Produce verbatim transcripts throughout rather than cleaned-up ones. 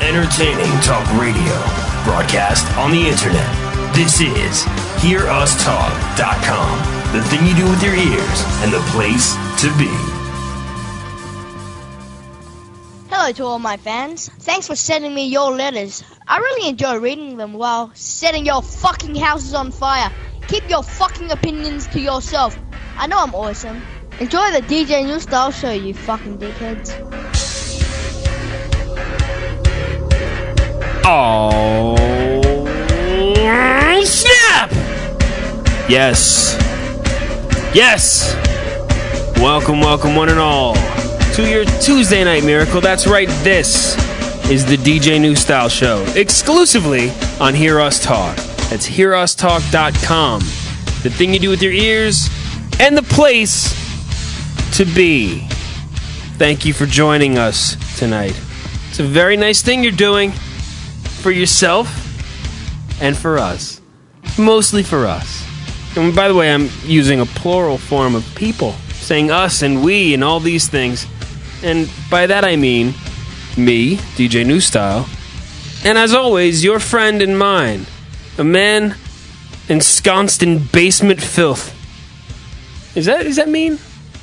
Entertaining talk radio. Broadcast on the internet. This is hear us talk dot com. The thing you do with your ears and the place to be. Hello to all my fans. Thanks for sending me your letters. I really enjoy reading them while setting your fucking houses on fire. Keep your fucking opinions to yourself. I know I'm awesome. Enjoy the D J New Style show, you fucking dickheads. Oh, snap! Yes. Yes. Welcome, welcome, one and all, to your Tuesday Night Miracle. That's right, this is the D J New Style Show, exclusively on Hear Us Talk. That's hear us talk dot com. The thing you do with your ears and the place to be. Thank you for joining us tonight. It's a very nice thing you're doing for yourself and for us. Mostly for us. And by the way, I'm using a plural form of people, saying us and we and all these things. And by that I mean me, D J New Style, and as always, your friend and mine, a man ensconced in basement filth. Is that is that mean?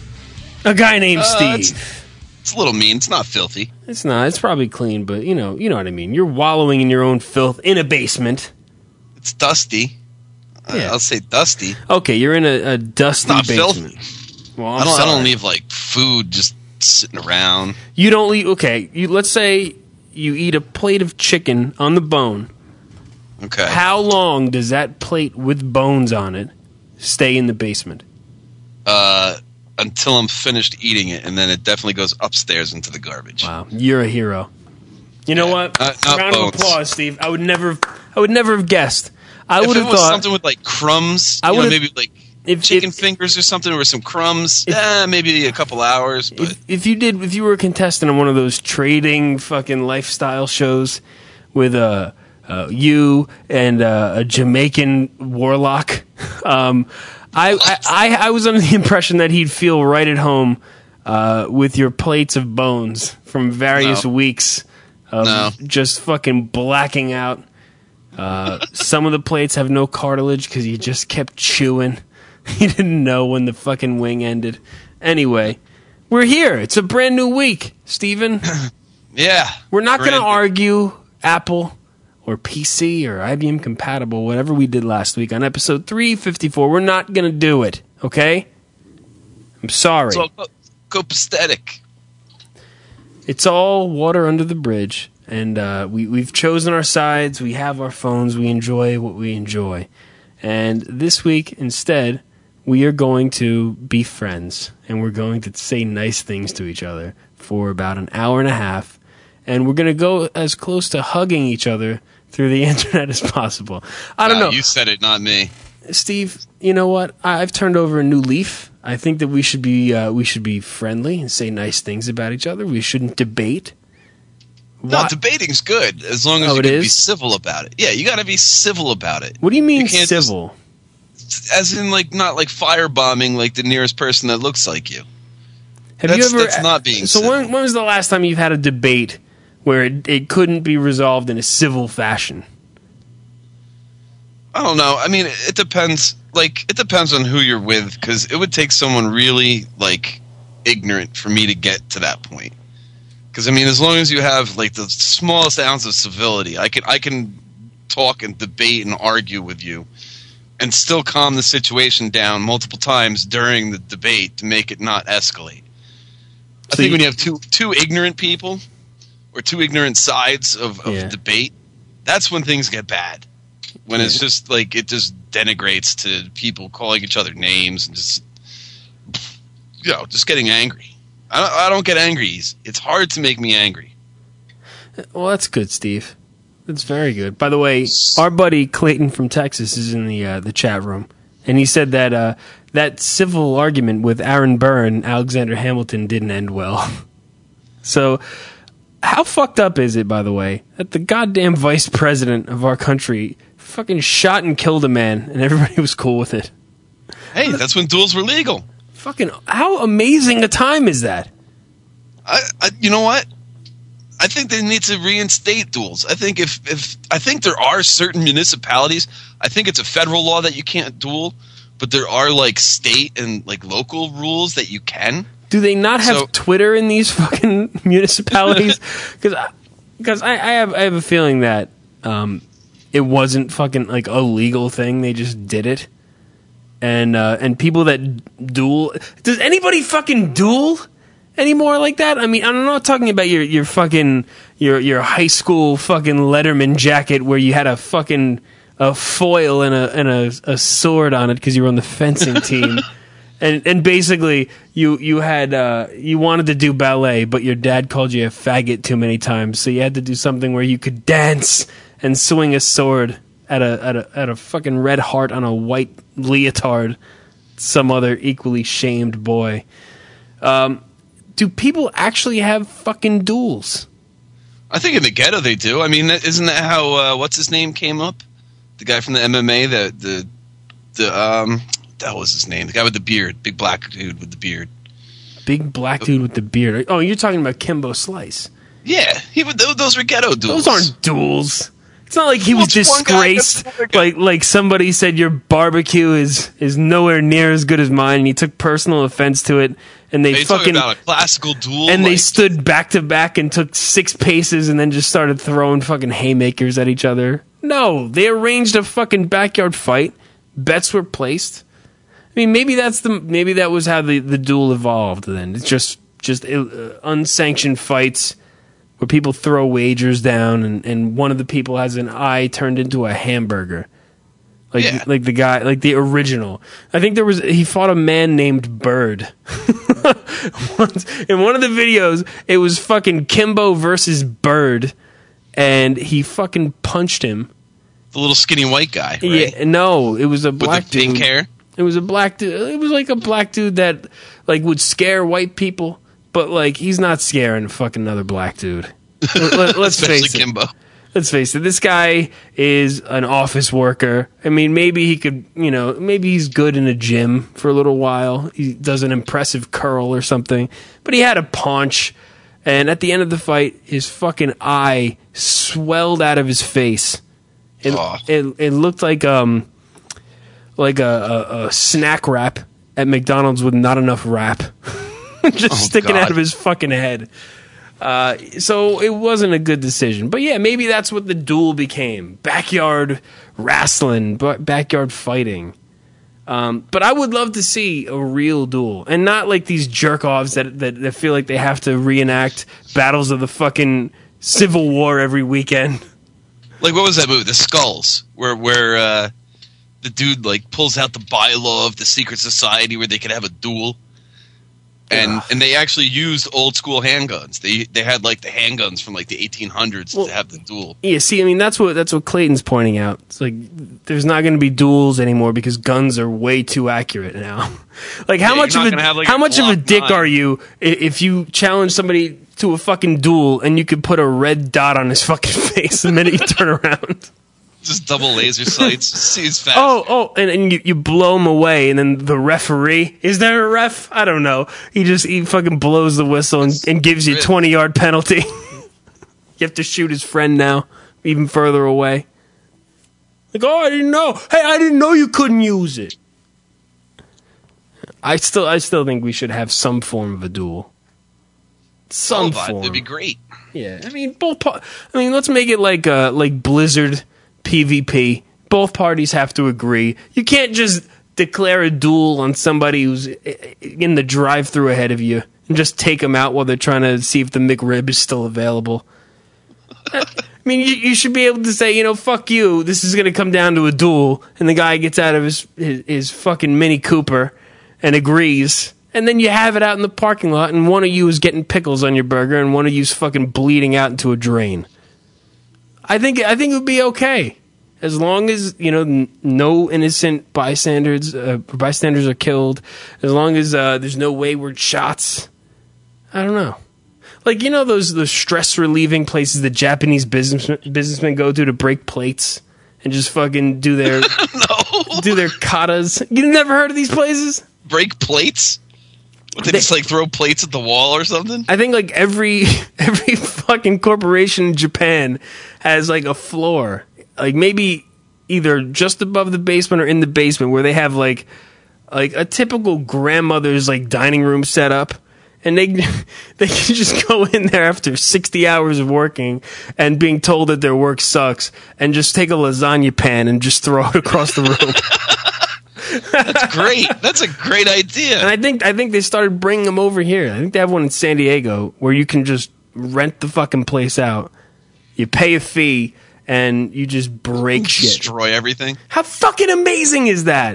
A guy named uh, Steve. It's, it's a little mean. It's not filthy. It's not. It's probably clean, but you know, you know what I mean. You're wallowing in your own filth in a basement. It's dusty. Yeah. Uh, I'll say dusty. Okay, you're in a, a dusty it's not basement. Filthy. Well, I'm I don't. sorry. I don't leave like food just sitting around. You don't leave. Okay, you let's say you eat a plate of chicken on the bone. Okay. How long does that plate with bones on it stay in the basement? Uh, until I'm finished eating it, and then it definitely goes upstairs into the garbage. Wow, you're a hero. You know yeah, what? Not, not Round bones. of applause, Steve. I would never, I would never have guessed. I if would it have was thought something with like crumbs, I you know, would've- maybe like if, chicken if, fingers or something, or some crumbs. If, eh, maybe a couple hours. But if, if you did, if you were a contestant on one of those trading fucking lifestyle shows with a. Uh, you and uh, a Jamaican warlock. Um, I, I I was under the impression that he'd feel right at home uh, with your plates of bones from various No. weeks of No. just fucking blacking out. Uh, some of the plates have no cartilage because you just kept chewing. You didn't know when the fucking wing ended. Anyway, we're here. It's a brand new week, Steven. yeah, We're not going to brand new. argue Apple or P C or I B M compatible, whatever we did last week on episode three fifty-four. We're not going to do it, okay? I'm sorry. It's all co- copacetic. It's all water under the bridge, and uh, we, we've chosen our sides. We have our phones. We enjoy what we enjoy. And this week, instead, we are going to be friends, and we're going to say nice things to each other for about an hour and a half. And we're going to go as close to hugging each other through the internet as possible. I don't Wow, know. You said it, not me. Steve, you know what? I- I've turned over a new leaf. I think that we should be uh, we should be friendly and say nice things about each other. We shouldn't debate. No, Why- debating's good as long as Oh, you it can is? be civil about it. Yeah, you got to be civil about it. What do you mean You can't just- civil? As in, like, not like firebombing like the nearest person that looks like you. Have that's- you ever? that's not being so. civil. When, when was the last time you've had a debate where it, it couldn't be resolved in a civil fashion? I don't know. I mean, it depends. Like, it depends on who you're with, because it would take someone really, like, ignorant for me to get to that point. Because, I mean, as long as you have, like, the smallest ounce of civility, I can, I can talk and debate and argue with you and still calm the situation down multiple times during the debate to make it not escalate. I So think you- when you have two two ignorant people or two ignorant sides of, of Yeah. debate, that's when things get bad. When it's just like it just denigrates to people calling each other names and just, you know, just getting angry. I don't, I don't get angry. It's- It's hard to make me angry. Well, that's good, Steve. That's very good. By the way, our buddy Clayton from Texas is in the uh, the chat room, and he said that uh, that civil argument with Aaron Burr and Alexander Hamilton didn't end well. So, how fucked up is it, by the way, that the goddamn vice president of our country fucking shot and killed a man, and everybody was cool with it? Hey, that's when duels were legal. Fucking, how amazing a time is that? I, I you know what? I think they need to reinstate duels. I think if, if I think there are certain municipalities, I think it's a federal law that you can't duel, but there are like state and like local rules that you can. Do they not have So- Twitter in these fucking municipalities? Because because I, I have I have a feeling that um, it wasn't fucking like a legal thing. They just did it, and uh, and people that duel. Does anybody fucking duel anymore like that? I mean, I'm not talking about your your fucking your your high school fucking Letterman jacket where you had a fucking a foil and a and a, a sword on it because you were on the fencing team. And and basically, you you had uh, you wanted to do ballet, but your dad called you a faggot too many times, so you had to do something where you could dance and swing a sword at a at a at a fucking red heart on a white leotard. Some other equally shamed boy. Um, do people actually have fucking duels? I think in the ghetto they do. I mean, that- isn't that how uh, what's his name came up? The guy from the M M A, the the the um. That was his name. The guy with the beard. Big black dude with the beard. Big black dude with the beard. Oh, you're talking about Kimbo Slice. Yeah, he would. Those, those were ghetto duels. Those aren't duels. It's not like he was Well, it's one guy disgraced. against another guy. Like like somebody said your barbecue is is nowhere near as good as mine, and he took personal offense to it. And they Are you fucking talking about a classical duel? and they like- stood back to back and took six paces, and then just started throwing fucking haymakers at each other. No, they arranged a fucking backyard fight. Bets were placed. I mean, maybe that's the maybe that was how the, the duel evolved. Then it's just just uh, unsanctioned fights where people throw wagers down, and, and one of the people has an eye turned into a hamburger, like Yeah. like the guy like the original. I think there was he fought a man named Bird. Once, in one of the videos, it was fucking Kimbo versus Bird, and he fucking punched him. the little skinny white guy, right? Yeah, no, it was a With black the pink dude. hair. It was a black dude. It was like a black dude that like would scare white people, but like he's not scaring fucking another black dude. Let, let, let's Especially face it. Kimbo. Let's face it. This guy is an office worker. I mean, maybe he could, you know, maybe he's good in a gym for a little while. He does an impressive curl or something, but he had a paunch, and at the end of the fight, his fucking eye swelled out of his face. It Oh. it, it looked like um. like a, a, a snack wrap at McDonald's with not enough wrap. Just Oh, sticking God. out of his fucking head. Uh, so it wasn't a good decision. But yeah, maybe that's what the duel became. Backyard wrestling, ba- backyard fighting. Um, but I would love to see a real duel. And not like these jerk-offs that, that, that feel like they have to reenact battles of the fucking Civil War every weekend. Like, what was that movie? The Skulls, where where uh, the dude like pulls out the bylaw of the secret society where they could have a duel, and Ugh. and they actually used old school handguns. They they had like the handguns from like the eighteen hundreds Well, to have the duel. Yeah, see, I mean, that's what that's what Clayton's pointing out. It's like there's not going to be duels anymore because guns are way too accurate now. Like, how Yeah, much you're of not a gonna have, like, how a much of a Glock dick nine. are you i- if you challenge somebody to a fucking duel and you could put a red dot on his fucking face the minute you turn around? Just double laser sights. See his fast. Oh, oh, and, and you, you blow him away, and then the referee, is there a ref? I don't know. He just he fucking blows the whistle and, and gives you a twenty yard penalty. You have to shoot his friend now, even further away. Like, oh, I didn't know. Hey, I didn't know you couldn't use it. I still, I still think we should have some form of a duel. Some Oh, form. that'd be great. Yeah, I mean both. Pa- I mean, let's make it like uh, like Blizzard PvP. Both parties have to agree. You can't just declare a duel on somebody who's in the drive-thru ahead of you and just take them out while they're trying to see if the McRib is still available. I mean, you, you should be able to say, you know, fuck you. This is going to come down to a duel, and the guy gets out of his his, his fucking Mini Cooper and agrees. And then you have it out in the parking lot, and one of you is getting pickles on your burger, and one of you's fucking bleeding out into a drain. I think I think it would be okay, as long as you know n- no innocent bystanders uh, bystanders are killed, as long as uh, there's no wayward shots. I don't know, like you know those those stress relieving places that Japanese business businessmen go to to break plates and just fucking do their No. do their katas. You never heard of these places? Break plates? What, they just like throw plates at the wall or something? I think like every every fucking corporation in Japan has like a floor, like maybe either just above the basement or in the basement, where they have like like a typical grandmother's like dining room set up, and they they can just go in there after sixty hours of working and being told that their work sucks, and just take a lasagna pan and just throw it across the room. That's great. That's a great idea. And I think I think they started bringing them over here. I think they have one in San Diego where you can just rent the fucking place out. You pay a fee and you just break shit. Destroy everything. How fucking amazing is that?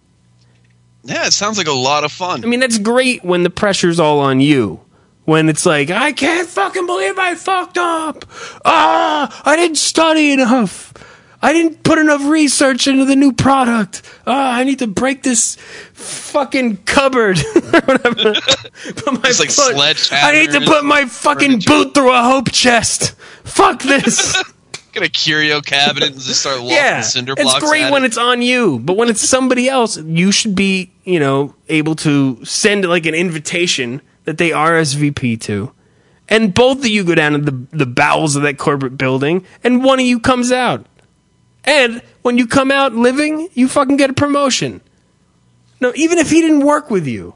Yeah, it sounds like a lot of fun. I mean, that's great when the pressure's all on you. When it's like, I can't fucking believe I fucked up. Ah, I didn't study enough. I didn't put enough research into the new product. Ah, I need to break this fucking cupboard. Or whatever. Put my It's like foot. sledgehammer. I need to put my fucking furniture. boot through a hope chest. Fuck this. Get a curio cabinet and just start walking Yeah, cinder blocks. it's great at when it. it's on you, but when it's somebody else, you should be, you know, able to send like an invitation that they R S V P to, and both of you go down to the the bowels of that corporate building, and one of you comes out, and when you come out living, you fucking get a promotion. No, even if he didn't work with you,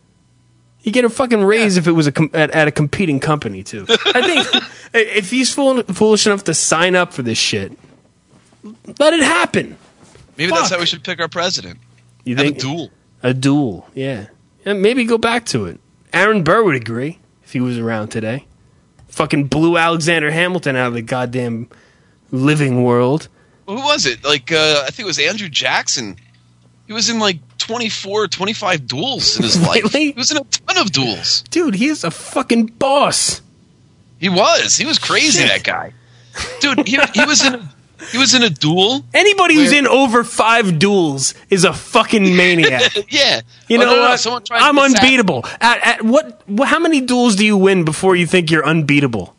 you get a fucking raise if it was a com- at, at a competing company too. I think if he's fool- foolish enough to sign up for this shit, let it happen. Maybe Fuck. that's how we should pick our president. You Have think a duel. A duel, yeah. And maybe go back to it. Aaron Burr would agree if he was around today. Fucking blew Alexander Hamilton out of the goddamn living world. Who was it? Like, uh, I think it was Andrew Jackson. He was in like twenty-four, twenty-five duels in his life. Really? He was in a ton of duels. Dude, he is a fucking boss. He was. He was crazy, Shit. that guy. Dude, he, he was in a, he was in a duel. Anybody who's Where- in over five duels is a fucking maniac. Yeah. You Oh, know no, no, no, what? someone tried to I'm assassinate- unbeatable. At, at what? wh- How many duels do you win before you think you're unbeatable?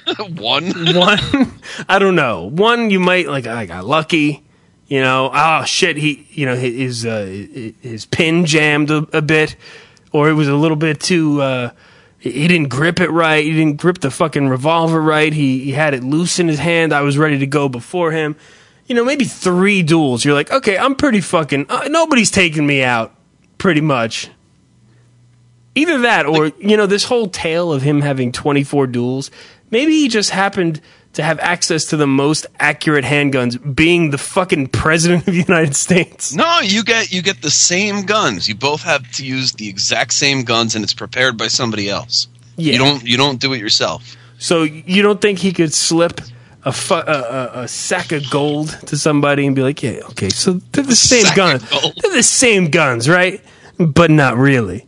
One. One, I don't know. One, you might like. I got lucky. You know, oh shit, he, you know, his uh, his pin jammed a, a bit, or it was a little bit too. Uh, he didn't grip it right. He didn't grip the fucking revolver right. He he had it loose in his hand. I was ready to go before him. You know, maybe three duels. You're like, okay, I'm pretty fucking. Uh, nobody's taking me out, pretty much. Either that, or you know, this whole tale of him having twenty-four duels. Maybe he just happened to have access to the most accurate handguns, being the fucking president of the United States. No, you get you get the same guns. You both have to use the exact same guns, and it's prepared by somebody else. Yeah. You don't you don't do it yourself. So you don't think he could slip a, fu- a, a, a sack of gold to somebody and be like, yeah, okay, so they're the same Sack guns. of gold. They're the same guns, right? But not really.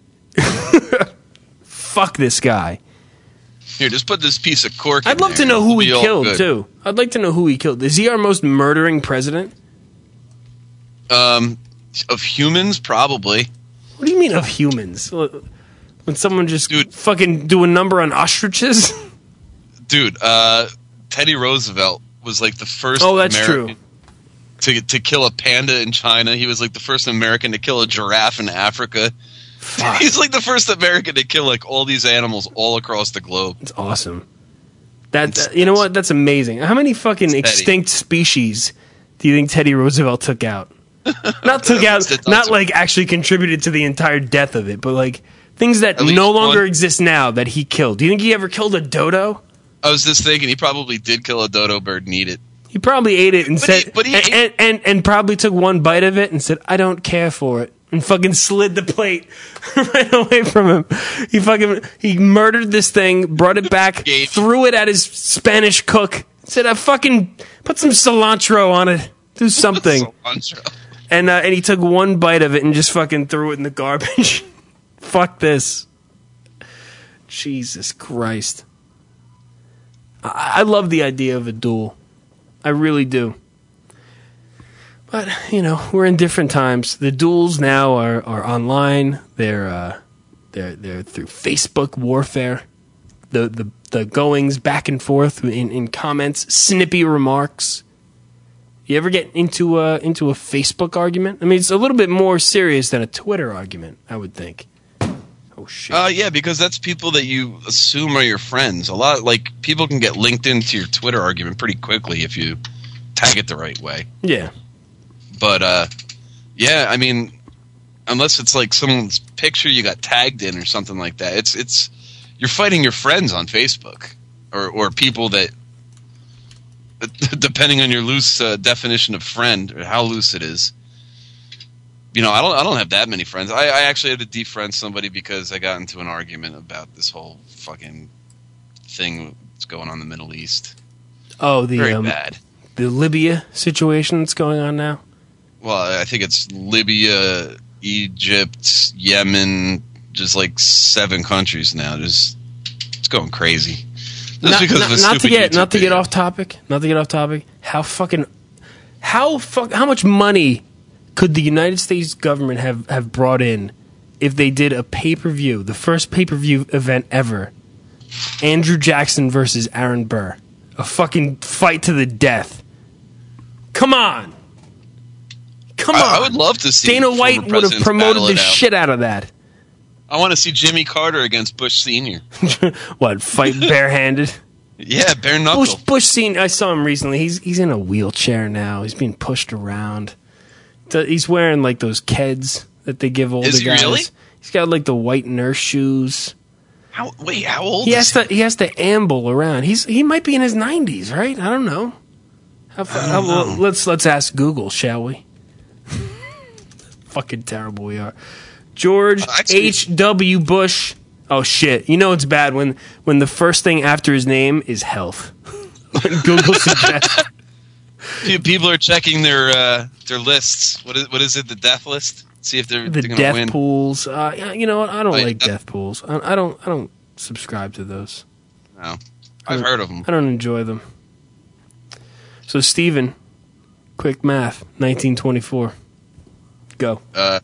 Fuck this guy. Here, just put this piece of cork. I'd in love there. to know who It'll he be all killed, good. too. I'd like to know who he killed. Is he our most murdering president? Um, of humans, probably. What do you mean of humans? When someone just Dude. fucking do a number on ostriches? Dude, uh, Teddy Roosevelt was like the first Oh, that's American to to kill a panda in China. He was like the first American to kill a giraffe in Africa. Fuck. He's like the first American to kill like all these animals all across the globe. It's awesome. That uh, you know what? That's amazing. How many fucking Teddy. extinct species do you think Teddy Roosevelt took out? Not took out, That's not awesome. like actually contributed to the entire death of it, but like things that At least no longer one. exist now that he killed. Do you think he ever killed a dodo? I was just thinking he probably did kill a dodo bird and eat it. He probably ate it and But said, he- but he and, ate- and, and and probably took one bite of it and said, "I don't care for it," and fucking slid the plate right away from him. He fucking he murdered this thing, brought it back, Gage. threw it at his Spanish cook, said, "I fucking put some cilantro on it, do something," Cilantro. and uh, and he took one bite of it and just fucking threw it in the garbage. Fuck this. Jesus Christ. I, I love the idea of a duel. I really do. But, you know, we're in different times. The duels now are, are online. They're uh, they're they're through Facebook warfare. The the, the goings back and forth in, in comments, snippy remarks. You ever get into a into a Facebook argument? I mean, it's a little bit more serious than a Twitter argument, I would think. Oh shit. Uh, yeah, because that's people that you assume are your friends. A lot, like, people can get linked into your Twitter argument pretty quickly if you tag it the right way. Yeah. But, uh, yeah, I mean, unless it's like someone's picture you got tagged in or something like that, it's, it's, you're fighting your friends on Facebook. Or, or people that, depending on your loose uh, definition of friend, or how loose it is. You know, I don't. I don't have that many friends. I, I actually had to defriend somebody because I got into an argument about this whole fucking thing that's going on in the Middle East. Oh, the Very um, bad. The Libya situation that's going on now. Well, I think it's Libya, Egypt, Yemen, just like seven countries now. Just it's going crazy. Just Not, because not, of a not to stupid get YouTube not to get video. off topic. Not to get off topic. How fucking how fuck how much money could the United States government have, have brought in if they did a pay-per-view, the first pay-per-view event ever, Andrew Jackson versus Aaron Burr, a fucking fight to the death? Come on, come on! I, I would love to see Dana former White would have presidents promoted battle the it out. shit out of that. I want to see Jimmy Carter against Bush Senior What, fight barehanded? Yeah, bare knuckle. Bush Bush Senior I saw him recently. He's he's in a wheelchair now. He's being pushed around. The- He's wearing like those Keds that they give older Is he guys. really? He's got like the white nurse shoes. How, wait, how old He is has to he has to amble around. He's he might be in his nineties, right? I don't know. How, fa- I don't how- know. Let's let's ask Google, shall we? Fucking terrible we are. George Actually- H W. Bush. Oh shit! You know it's bad when when the first thing after his name is health. When Google suggests. Pe- People are checking their uh, their lists. What is what is it? The death list. See if they're, The they're going death to win. pools. Uh, yeah, you know what? I don't Oh, yeah, like that- death pools. I, I don't. I don't subscribe to those. No, I've heard of them. I don't enjoy them. So, Steven, quick math. nineteen twenty-four. Go. Uh,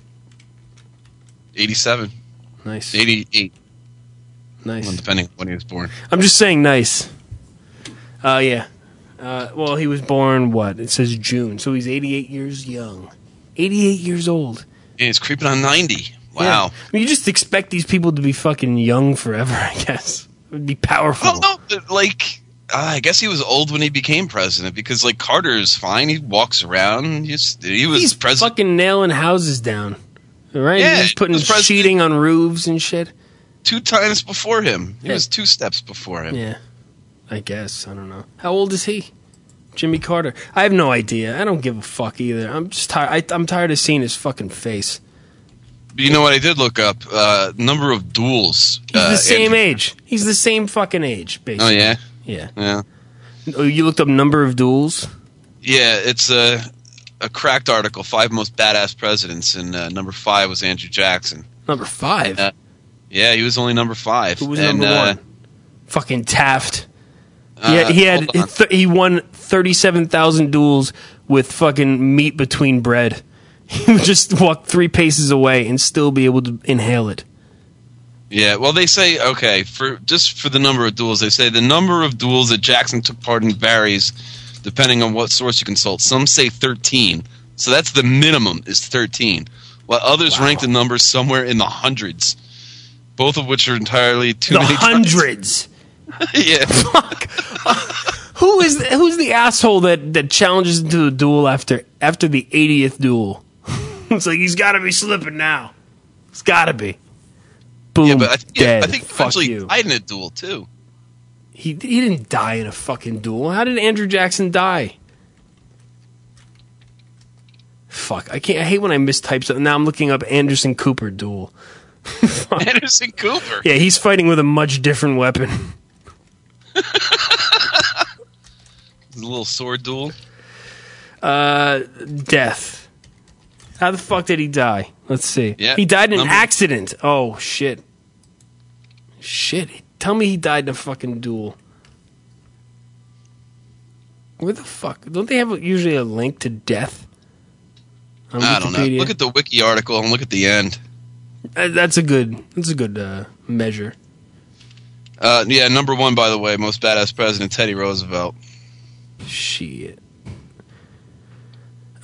eighty-seven, Nice. eighty-eight, Nice. well, depending on when he was born. I'm just saying nice. Uh, yeah. Uh, well, he was born, what? It says June. So he's eighty-eight years young. eighty-eight years old. And he's creeping on ninety. Wow. Yeah. I mean, you just expect these people to be fucking young forever, I guess. It would be powerful. Well, no, but, like uh, I guess he was old when he became president because like Carter is fine. He walks around. He's, he was He's president. fucking nailing houses down. Right? Yeah, He's putting he was president- sheeting on roofs and shit. Two times before him. He Yeah. was two steps before him. Yeah. I guess. I don't know. How old is he? Jimmy Carter. I have no idea. I don't give a fuck either. I'm just tired. I'm tired of seeing his fucking face. But you know what? I did look up uh, number of duels. He's uh, the same Andrew- age. He's the same fucking age, basically. Oh yeah, Yeah. yeah, Oh, you looked up number of duels? yeah. It's a a cracked article. Five most badass presidents, and uh, number five was Andrew Jackson. Number five? Uh, Yeah, he was only number five. Who was and, number uh, one? Fucking Taft. uh, Yeah, he had hold on. th- he won thirty-seven thousand duels with fucking meat between bread. He would just walk three paces away and still be able to inhale it. Yeah, well, they say okay for just for the number of duels. They say the number of duels that Jackson took part in varies depending on what source you consult. Some say thirteen, so that's the minimum is thirteen, while others Wow. rank the numbers somewhere in the hundreds. Both of which are entirely too The many. times. hundreds. Yeah, Fuck. Who is who's the asshole that, that challenges into a duel after after the eightieth duel? It's like he's got to be slipping now. It's got to be. Boom. yeah, but I, th- yeah, dead. I think Fuck eventually you. he died in a duel too. He he didn't die in a fucking duel. How did Andrew Jackson die? Fuck. I can't. I hate when I mistype something. Now I'm looking up Anderson Cooper duel. Fuck. Anderson Cooper. Yeah, he's fighting with a much different weapon. A little sword duel. Uh, death. How the fuck did he die? Let's see. Yeah, He died in an number- accident. Oh, shit. Shit. Tell me he died in a fucking duel. Where the fuck? Don't they have usually a link to death? On I don't know. Wikipedia? Look at the wiki article and look at the end. Uh, that's a good. That's a good uh, measure. Uh, yeah, number one, by the way, most badass president, Teddy Roosevelt. Shit.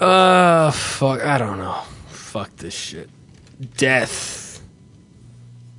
Uh, fuck. I don't know. Fuck this shit. Death.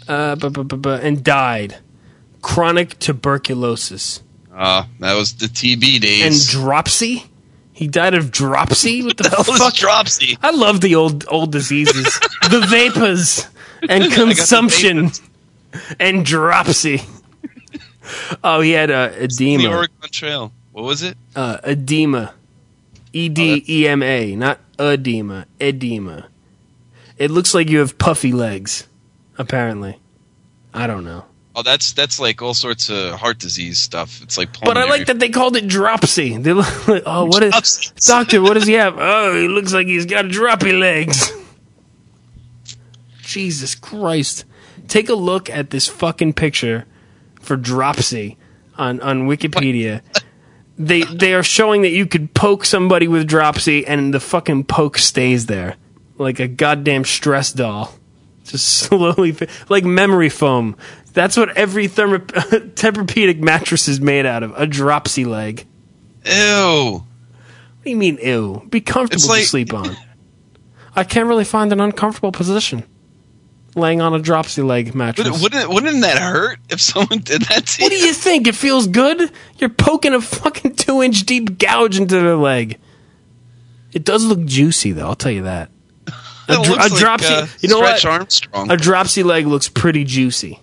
uh, bu- bu- bu- bu- and died. Chronic tuberculosis. Uh, that was the T B days. And dropsy? He died of dropsy? What the, the hell fuck? is dropsy? I love the old old diseases. The vapors and consumption and dropsy. Oh, he had uh, edema. The Oregon Trail. What was it? Uh, edema. E D E M A, not edema. Edema. It looks like you have puffy legs, apparently. I don't know. Oh, that's that's like all sorts of heart disease stuff. It's like But pulmonary. I like that they called it dropsy. They look like, oh, what is Dropsy. doctor? What does he have? Oh, he looks like he's got droppy legs. Jesus Christ! Take a look at this fucking picture for dropsy on on Wikipedia. They they are showing that you could poke somebody with dropsy and the fucking poke stays there like a goddamn stress doll, just slowly fi- like memory foam. That's what every thermo- Tempur-Pedic mattress is made out of, a dropsy leg. Ew. What do you mean, ew? Be comfortable It's like- to sleep on. I can't really find an uncomfortable position laying on a dropsy leg mattress. Wouldn't, wouldn't wouldn't that hurt if someone did that to What do you think? It feels good? You're poking a fucking two-inch deep gouge into their leg. It does look juicy, though. I'll tell you that. A, It dro- looks a like, dropsy, uh, you know Stretch what? Armstrong. A dropsy leg looks pretty juicy.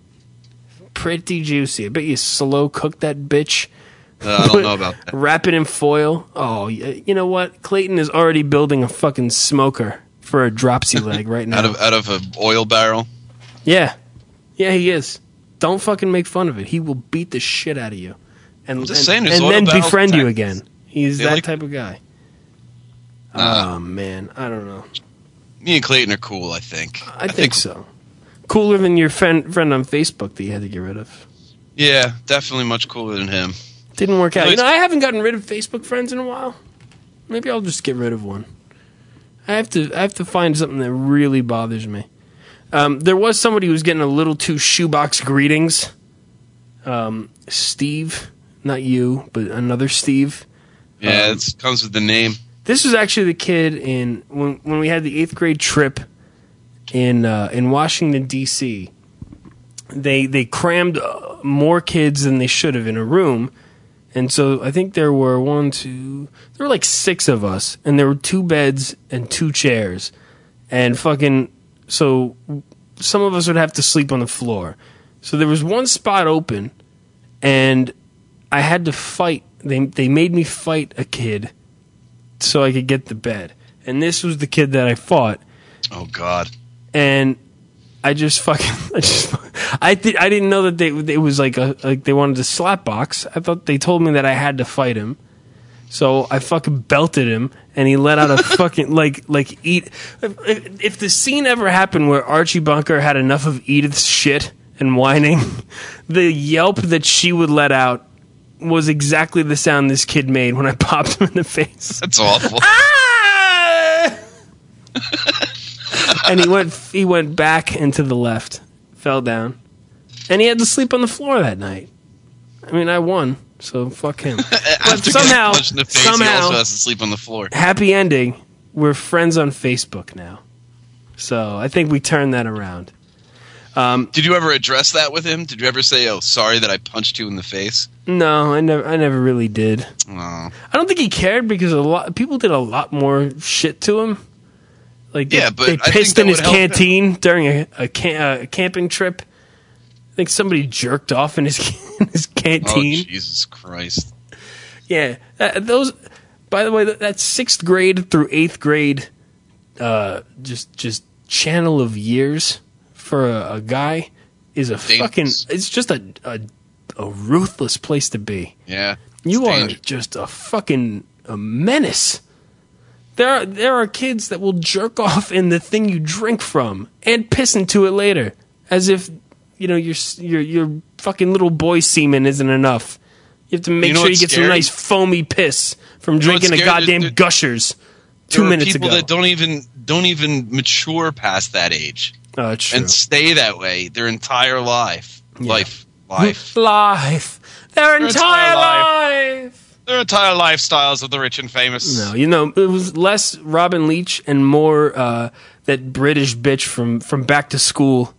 Pretty juicy. I bet you slow cook that bitch. Uh, I don't know about that. Wrap it in foil. Oh, y- you know what? Clayton is already building a fucking smoker for a dropsy leg right now. Out of out of an oil barrel. Yeah. Yeah, he is. Don't fucking make fun of it. He will beat the shit out of you. And, I'm just and, saying, there's and oil then barrels befriend you attacks. again. He's They that like- type of guy. Nah. Oh, man. I don't know. Me and Clayton are cool, I think. I, think, so. Cooler than your friend, friend on Facebook that you had to get rid of. Yeah, definitely much cooler than him. Didn't work out. Nice. You know, I haven't gotten rid of Facebook friends in a while. Maybe I'll just get rid of one. I have to. I have to find something that really bothers me. Um, there was somebody who was getting a little too shoebox greetings. Um, Steve, not you, but another Steve. Yeah, Um, it comes with the name. This was actually the kid in when when we had the eighth grade trip in uh, in Washington D C. They they crammed uh, more kids than they should have in a room, and so I think there were one, two, there were like six of us, and there were two beds and two chairs, and fucking so some of us would have to sleep on the floor. So there was one spot open, and I had to fight. They they made me fight a kid so I could get the bed, and this was the kid that I fought. Oh God. And I just fucking, I just, I did, I didn't know that they, it was like a, like they wanted a slap box. I thought they told me that I had to fight him. So I fucking belted him, and he let out a fucking, like, like eat. If, if the scene ever happened where Archie Bunker had enough of Edith's shit and whining, the yelp that she would let out was exactly the sound this kid made when I popped him in the face. That's awful. Ah! And he went he went back and to the left, fell down, and he had to sleep on the floor that night. I mean, I won, so fuck him. But After getting somehow, punched in the face, he somehow, also has to sleep on the floor. happy ending. We're friends on Facebook now, so I think we turned that around. Um, Did you ever address that with him? Did you ever say, "Oh, sorry that I punched you in the face"? no, I never, I never really did. Oh. I don't think he cared because a lot people did a lot more shit to him. Like they, Yeah, but they I think pissed that in his would help him. canteen during a, a, can, a camping trip. I think somebody jerked off in his in his Oh, canteen. Jesus Christ. Yeah, uh, those. By the way, that, that sixth grade through eighth grade, uh, just just channel of years for a, a guy is a Dangerous. fucking. It's just a, a a ruthless place to be. Yeah. You it's are dangerous. just a fucking a menace. There are there are kids that will jerk off in the thing you drink from and piss into it later, as if you know your your your fucking little boy semen isn't enough. You have to make You know sure you what's get some scary? nice foamy piss from know what's drinking a scary? goddamn There- Gushers two There are minutes people ago. that don't even don't even mature past that age Oh, it's true. and stay that way their entire life. Life. Life. Life, their Their entire entire life. Their entire lifestyles of the rich and famous. No, you know, it was less Robin Leach and more uh, that British bitch from, from Back to School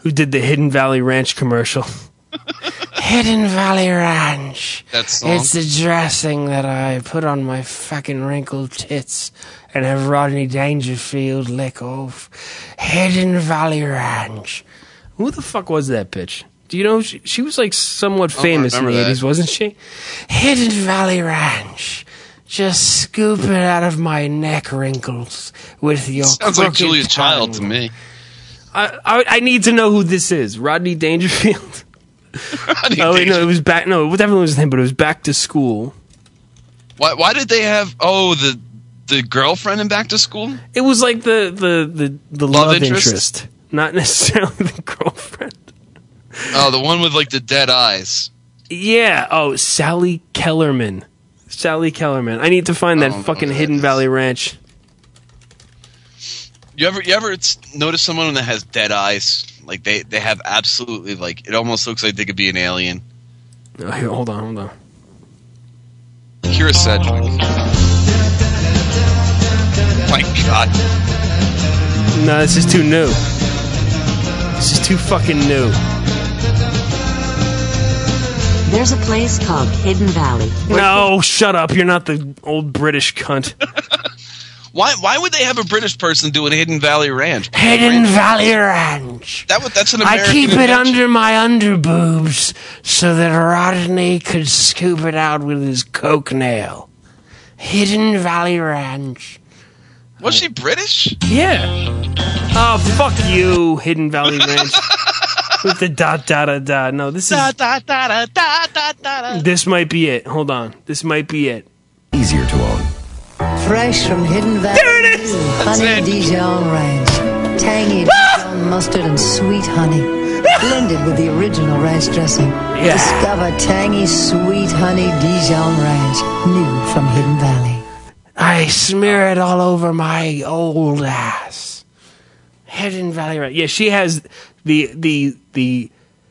who did the Hidden Valley Ranch commercial. Hidden Valley Ranch. That song? It's the dressing that I put on my fucking wrinkled tits and have Rodney Dangerfield lick off. Hidden Valley Ranch. Who the fuck was that bitch? Do you know? She, she was like somewhat famous in the that. eighties, wasn't she? Hidden Valley Ranch. Just scoop it out of my neck wrinkles with your Sounds like Julia tongue. Child to me. I, I I need to know who this is. Rodney Dangerfield. Rodney Oh wait, no, Dangerfield. it was back. No, it definitely wasn't him, but it was Back to School. Why, why did they have, oh, the the girlfriend in Back to School? It was like the the the, the love, Love interest? interest? not necessarily the girlfriend. Oh, the one with like the dead eyes. Yeah. Oh, Sally Kellerman. Sally Kellerman. I need to find that Oh, fucking okay. Hidden Valley Ranch. You ever you ever s- notice someone that has dead eyes? Like they, they have absolutely like it almost looks like they could be an alien. Oh, here, hold on, hold on. Kira Sedgwick. My God. No, this is too new. This is too fucking new. There's a place called Hidden Valley. No, shut up. You're not the old British cunt. Why why would they have a British person doing Hidden Valley Ranch? Hidden Valley Ranch. That would that's an I American keep it invention. under my underboobs so that Rodney could scoop it out with his coke nail. Hidden Valley Ranch. Was she British? Yeah. Oh, fuck you, Hidden Valley Ranch. With the dot, dot, dot, dot. No, this is... Da, da, da, da, da, da, da. This might be it. Hold on. This might be it. Easier to own. Fresh from Hidden Valley. There it is! Honey it. Dijon ranch. Tangy Dijon mustard and sweet honey. Blended with the original ranch dressing. Yeah. Discover tangy sweet honey Dijon ranch. New from Hidden Valley. I smear it all over my old ass. Hidden Valley Ranch. Yeah, she has the the the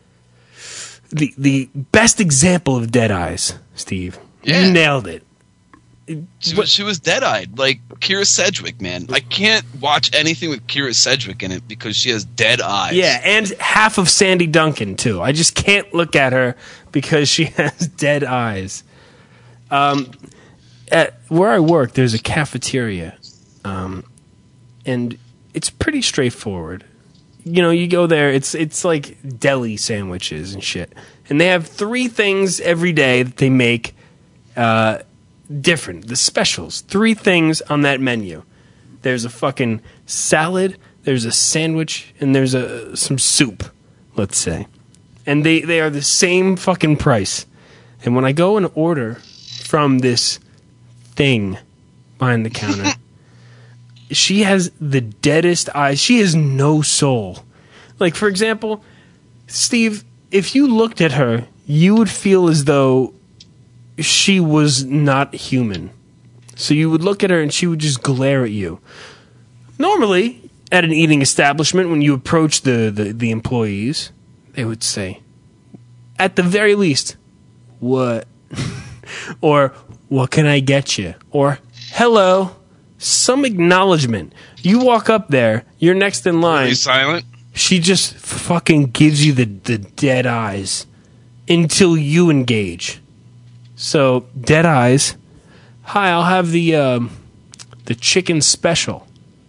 the the best example of dead eyes, Steve. Yeah. You nailed it. She, was- she was dead-eyed, like Kira Sedgwick, man. I can't watch anything with Kira Sedgwick in it because she has dead eyes. Yeah, and half of Sandy Duncan too. I just can't look at her because she has dead eyes. Um, at where I work, there's a cafeteria, um, and it's pretty straightforward. You know, you go there, it's it's like deli sandwiches and shit, and they have three things every day that they make uh, different. The specials, three things on that menu. There's a fucking salad, there's a sandwich, and there's a some soup, let's say. And they, they are the same fucking price. And when I go and order from this thing behind the counter, she has the deadest eyes. She has no soul. Like, for example, Steve, if you looked at her, you would feel as though she was not human. So you would look at her and she would just glare at you. Normally, at an eating establishment, when you approach the, the, the employees, they would say, at the very least, what? Or, what can I get you? Or, hello. Some acknowledgement. You walk up there, you're next in Are line. you silent? She just fucking gives you the, the dead eyes until you engage. So, dead eyes. Hi, I'll have the um, the chicken special.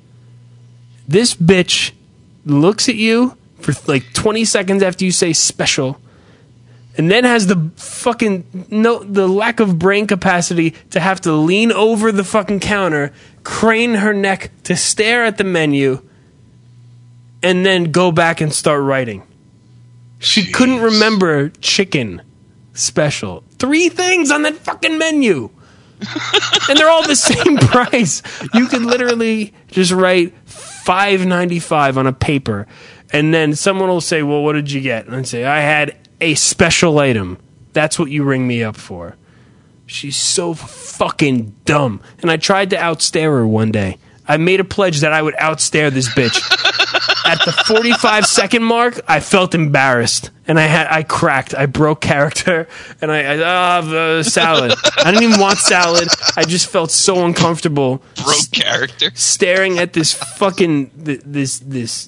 This bitch looks at you for like twenty seconds after you say special, and then has the fucking no the lack of brain capacity to have to lean over the fucking counter, crane her neck to stare at the menu, and then go back and start writing. She Jeez. couldn't remember chicken special. Three things on that fucking menu. And they're all the same price. You could literally just write five ninety-five on a paper, and then someone will say, well, what did you get? And I'd say, I had a special item. That's what you ring me up for. She's so fucking dumb. And I tried to outstare her one day. I made a pledge that I would outstare this bitch. At the forty-five second mark, I felt embarrassed, and I had I cracked. I broke character, and I, I ah uh, salad. I didn't even want salad. I just felt so uncomfortable. Broke character. Staring at this fucking th- this this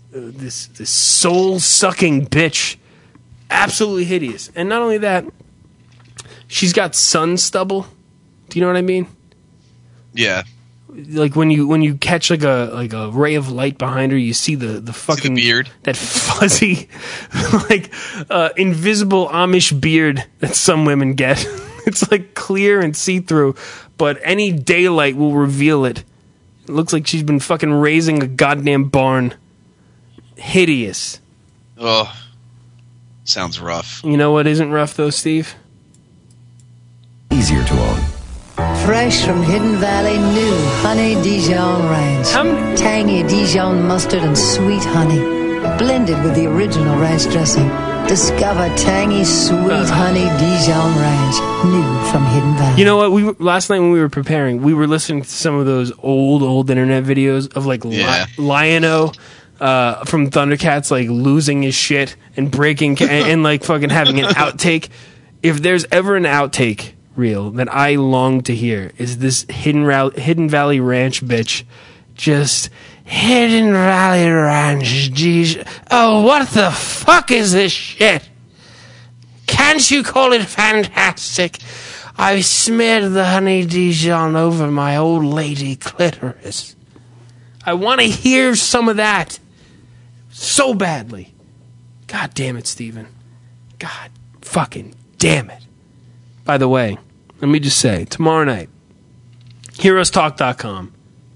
this this soul sucking bitch, absolutely hideous. And not only that, she's got sun stubble. Do you know what I mean? Yeah. Like when you when you catch like a like a ray of light behind her, you see the the fucking the beard, that fuzzy, like uh, invisible Amish beard that some women get. It's like clear and see through, but any daylight will reveal it. It looks like she's been fucking raising a goddamn barn. Hideous. Oh, sounds rough. You know what isn't rough though, Steve? Easier to own. Fresh from Hidden Valley, new Honey Dijon Ranch. I'm- Tangy Dijon mustard and sweet honey, blended with the original ranch dressing. Discover tangy, sweet Uh. Honey Dijon Ranch, new from Hidden Valley. You know what? We were, last night when we were preparing, we were listening to some of those old, old internet videos of like Yeah. Li- Lion-O uh, from Thundercats, like losing his shit and breaking ca- and, and like fucking having an outtake. If there's ever an outtake reel that I long to hear, is this Hidden, Ra- Hidden Valley Ranch bitch just Hidden Valley Ranch. Geez. Oh, what the fuck is this shit? Can't you call it fantastic? I smeared the honey Dijon over my old lady clitoris. I want to hear some of that so badly. God damn it, Steven. God fucking damn it. By the way, let me just say, tomorrow night, heroes talk dot com,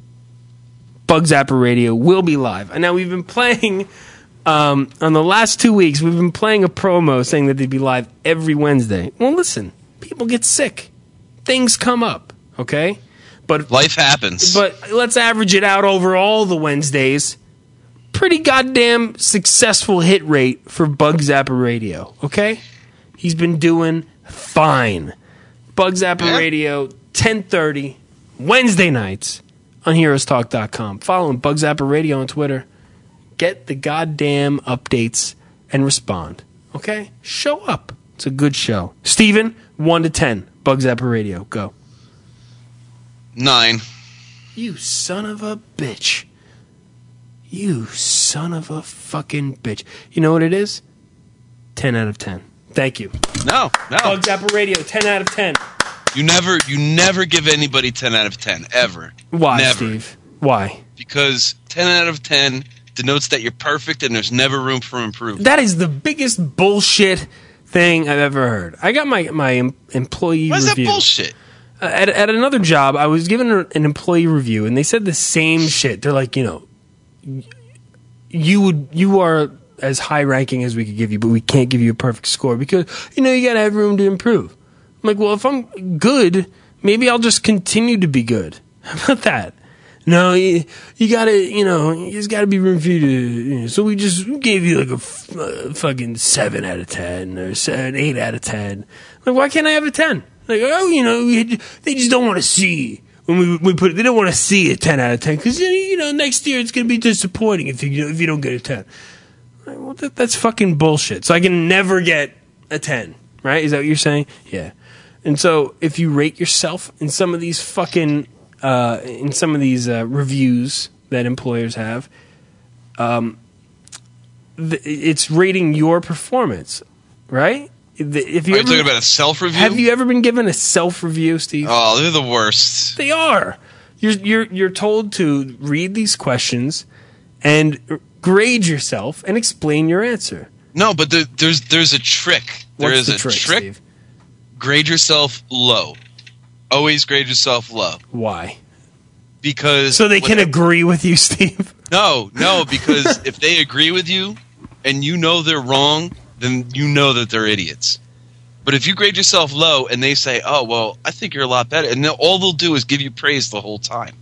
Bug Zapper Radio will be live. And now we've been playing, um, on the last two weeks, we've been playing a promo saying that they'd be live every Wednesday. Well, listen, people get sick. Things come up, okay? But Life happens. But let's average it out over all the Wednesdays. Pretty goddamn successful hit rate for Bug Zapper Radio, okay? He's been doing fine. Bug Zapper Yeah. Radio, ten thirty, Wednesday nights on heroes talk dot com. Follow him, Bug Zapper Radio on Twitter. Get the goddamn updates and respond, okay? Show up. It's a good show. Steven, one to ten, Bug Zapper Radio, go. Nine. You son of a bitch. You son of a fucking bitch. You know what it is? ten out of ten. Thank you. No, no. Bug Zapper Radio, ten out of ten. You never, you never give anybody ten out of ten ever. Why, Never. Steve? Why? Because ten out of ten denotes that you're perfect and there's never room for improvement. That is the biggest bullshit thing I've ever heard. I got my, my em- employee Why is that review. bullshit? Uh, at, at another job, I was given a- an employee review, and they said the same shit. They're like, you know, you would, you are as high ranking as we could give you, but we can't give you a perfect score because, you know, you gotta have room to improve. I'm like, well, if I'm good, maybe I'll just continue to be good. How about that? No, you, you gotta, you know, there's gotta be room for you to, you know, so we just gave you like a f- uh, fucking seven out of ten or an eight out of ten. Like, why can't I have a ten? Like, oh, you know, we, they just don't want to see when we we put it. They don't want to see a ten out of ten because, you know, next year it's gonna be disappointing if you if you don't get a ten. Like, well, that, that's fucking bullshit. So I can never get a ten, right? Is that what you're saying? Yeah. And so if you rate yourself in some of these fucking uh, in some of these uh, reviews that employers have, um, th- it's rating your performance, right? The- If you Are you ever, talking about a self-review? have you ever been given a self review, Steve? Oh, they're the worst. They are. You're you're you're told to read these questions and grade yourself and explain your answer. No, but there, there's there's a trick. There What's is the a trick, trick. Steve? Grade yourself low. Always grade yourself low Why? because So they can whenever- agree with you, Steve. No, no, because if they agree with you and you know they're wrong, then you know that they're idiots. But if you grade yourself low and they say, "Oh, well, I think you're a lot better," and then all they'll do is give you praise the whole time.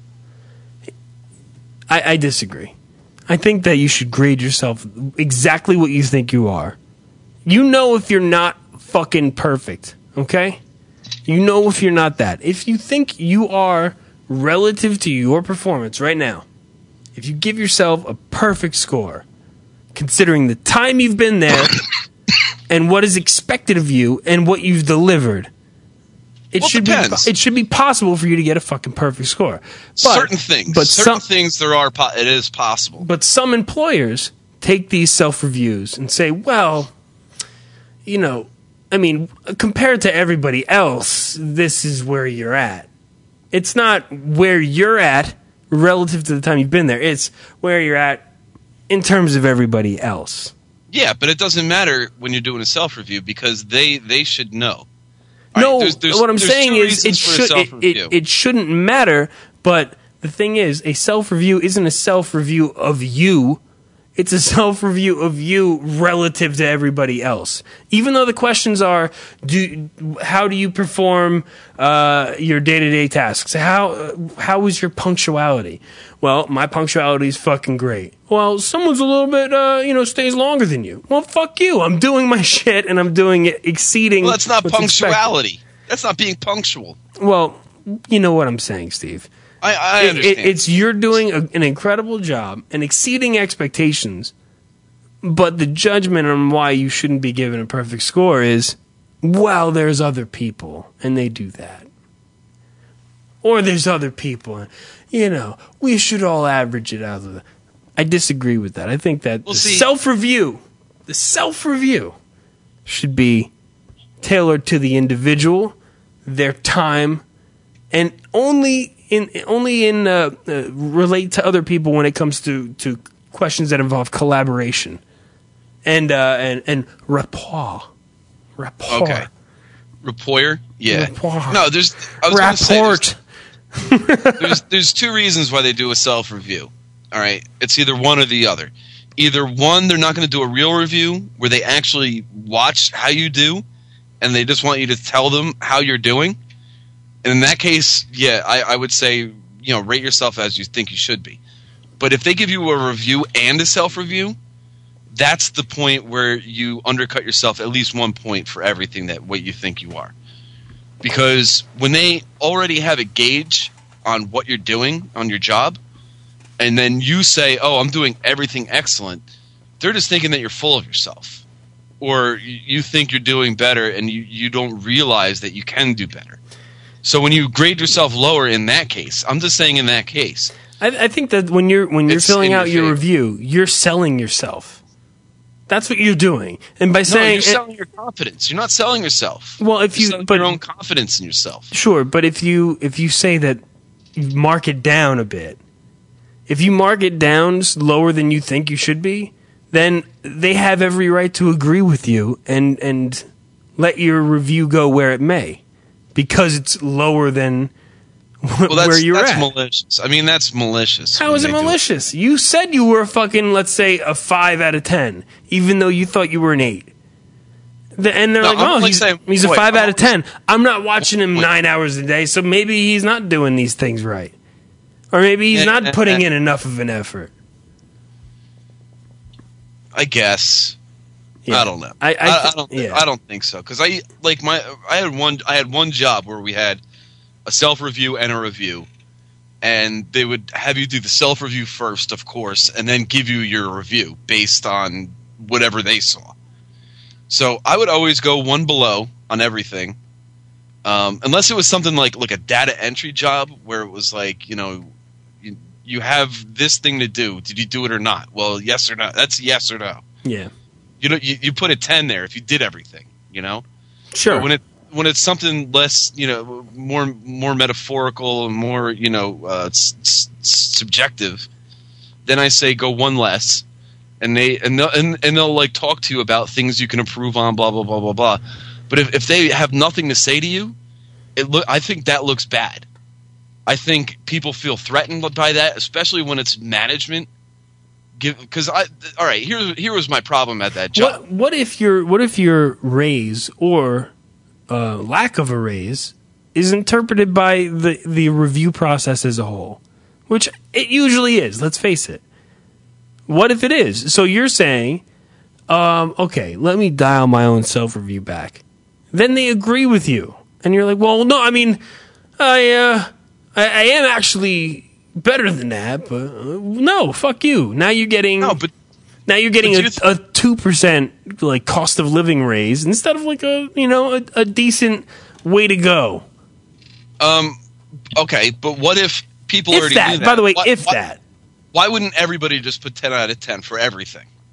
I, I disagree. I think that you should grade yourself exactly what you think you are. You know if you're not fucking perfect, okay? You know if you're not that. If you think you are relative to your performance right now, if you give yourself a perfect score, considering the time you've been there and what is expected of you and what you've delivered, it Well, it should be depends. it should be possible for you to get a fucking perfect score. But, certain things, but certain some, things, there are po- it is possible. but some employers take these self-reviews and say, well, you know, I mean, compared to everybody else, this is where you're at. It's not where you're at relative to the time you've been there. It's where you're at in terms of everybody else. Yeah, but it doesn't matter when you're doing a self-review because they, they should know. No, right, there's, there's, what I'm saying is it, should, it, it, it shouldn't matter, but the thing is, a self-review isn't a self-review of you. It's a self-review of you relative to everybody else. Even though the questions are, do how do you perform uh, your day-to-day tasks? How uh, how is your punctuality? Well, my punctuality is fucking great. Well, someone's a little bit, uh, you know, stays longer than you. Well, fuck you. I'm doing my shit, and I'm doing it exceeding. Well, that's not what's punctuality. expected. That's not being punctual. Well, you know what I'm saying, Steve. I, I understand. It, it, it's you're doing a, an incredible job and exceeding expectations, but the judgment on why you shouldn't be given a perfect score is, well, there's other people, and they do that. Or there's other people, and, you know, we should all average it out of the... I disagree with that. I think that Well, the see- self-review, the self-review should be tailored to the individual, their time, and only in only in uh, uh, relate to other people when it comes to, to questions that involve collaboration and uh, and and rapport. Rapport. Okay. Rapport? Yeah. Rapport. No, there's. I was gonna say, Rapport. there's, there's there's two reasons why they do a self review. All right, it's either one or the other. Either one, they're not going to do a real review where they actually watch how you do, and they just want you to tell them how you're doing. And in that case, yeah, I, I would say, you know, rate yourself as you think you should be. But if they give you a review and a self-review, that's the point where you undercut yourself at least one point for everything that what you think you are. Because when they already have a gauge on what you're doing on your job, and then you say, oh, I'm doing everything excellent, they're just thinking that you're full of yourself. Or you think you're doing better and you, you don't realize that you can do better. So when you grade yourself lower in that case, I'm just saying in that case. I, I think that when you're when you're It's filling in out your your favor. review, you're selling yourself. That's what you're doing, and by No, saying you're selling your confidence. You're not selling yourself. well, if You're you selling but your own confidence in yourself. sure, but if you if you say that you mark it down a bit, if you mark it down s- lower than you think you should be, then they have every right to agree with you and and let your review go where it may, because it's lower than wh- Well, that's, where you're that's at. malicious. I mean, that's malicious. How when is it they do malicious? You said you were a fucking, let's say, a five out of ten, even though you thought you were an eight. The, and they're No, like, I'm oh, like he's, saying- he's a wait, five I'm out of ten. I'm not watching him Wait. nine hours a day, so maybe he's not doing these things right. Or maybe he's Eh, not eh, putting eh. in enough of an effort. I guess. Yeah. I don't know. I- I I, I th- don't. yeah. I don't think so. Because I like my. I had one. I had one job where we had a self review and a review, and they would have you do the self review first, of course, and then give you your review based on whatever they saw. So I would always go one below on everything, um, unless it was something like like a data entry job where it was like, you know, you, you have this thing to do. Did you do it or not? Well, yes or no. That's yes or no. Yeah. You know, you, you put a ten there if you did everything. You know, Sure. But when it when it's something less, you know, more more metaphorical and more, you know, uh, s- s- subjective, then I say go one less, and they and they'll, and and they'll like talk to you about things you can improve on, blah blah blah blah blah. But if if they have nothing to say to you, it look I think that looks bad. I think people feel threatened by that, especially when it's management. Because I, all right, here here was my problem at that job. What, what if your what if your raise or uh, lack of a raise is interpreted by the, the review process as a whole, which it usually is. Let's face it. What if it is? So you're saying, um, okay, let me dial my own self review back. Then they agree with you, and you're like, well, no, I mean, I uh, I, I am actually better than that, but uh, no, fuck you. Now you're getting No, but now you're getting but a, you th- a two percent like cost of living raise instead of like a you know a, a decent way to go. um, okay, but what if people If already that, do that? by the way, Why- if why- that, Why wouldn't everybody just put ten out of ten for everything?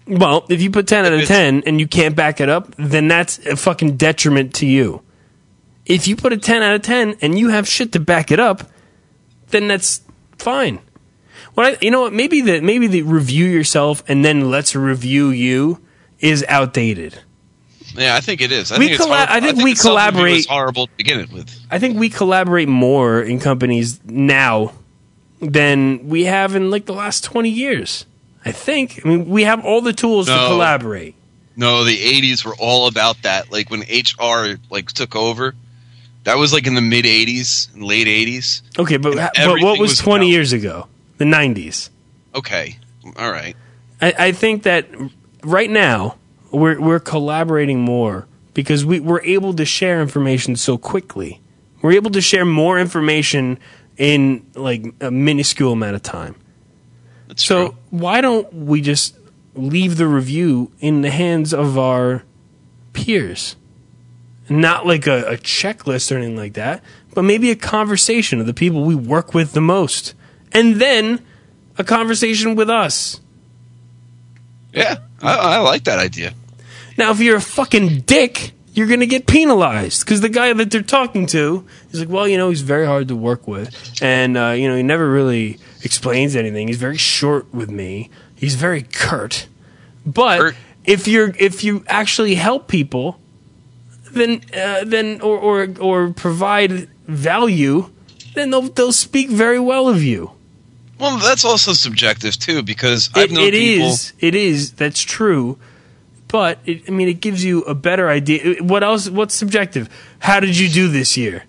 Well, if you put ten out of It's- ten and you can't back it up, then that's a fucking detriment to you. If you put a ten out of ten and you have shit to back it up, then that's fine. Well, I, you know what? Maybe the maybe the review yourself and then let's review you is outdated. Yeah, I think it is. I We think it's colla- horrible. I think the we self-review collaborate- is horrible to begin it with. I think we collaborate more in companies now than we have in like the last twenty years. I think. I mean, we have all the tools to No. collaborate. No, the eighties were all about that. Like when H R like took over, that was like in the mid eighties and late eighties. Okay, but, but everything what was was twenty about- years ago? The nineties. Okay, all right. I, I think that right now we're we're collaborating more because we, we're able to share information so quickly. We're able to share more information in like a minuscule amount of time. That's So true. why don't we just leave the review in the hands of our peers? Not like a, a checklist or anything like that, but maybe a conversation of the people we work with the most. And then a conversation with us. Yeah, I, I like that idea. Now, if you're a fucking dick, you're going to get penalized because the guy that they're talking to is like, well, you know, he's very hard to work with. And, uh, you know, he never really explains anything. He's very short with me. He's very curt. But Curt. if you're if you actually help people, then uh, then or, or or provide value, then they'll they'll speak very well of you. Well, that's also subjective too, because I've It, known it people. is. It is. That's true. But it, I mean, it gives you a better idea. What else? What's subjective? How did you do this year?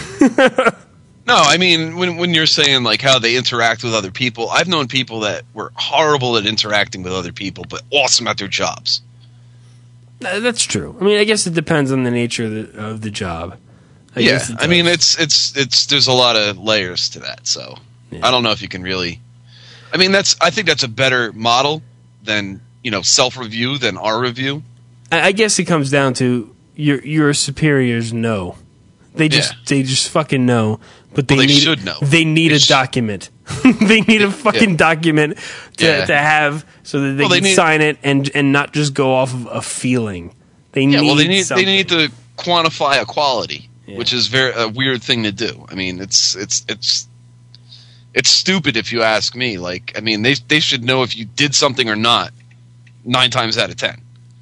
No, I mean when when you're saying like how they interact with other people, I've known people that were horrible at interacting with other people, but awesome at their jobs. Uh, That's true. I mean, I guess it depends on the nature of the, of the job. I yeah, guess it I mean does. it's it's it's there's a lot of layers to that. So I don't know if you can really. I mean that's I think that's a better model than you know self review than our review. I, I guess it comes down to your your superiors know. They just Yeah. they just fucking know, but they, Well, they need should know. They need They a sh- document. They need a fucking Yeah. document to, Yeah. to have so that they Well, they can need- sign it and and not just go off of a feeling. They Yeah, need well they need something. they need to quantify a quality, Yeah. which is very a weird thing to do. I mean it's it's it's it's stupid if you ask me. Like I mean they they should know if you did something or not nine times out of ten.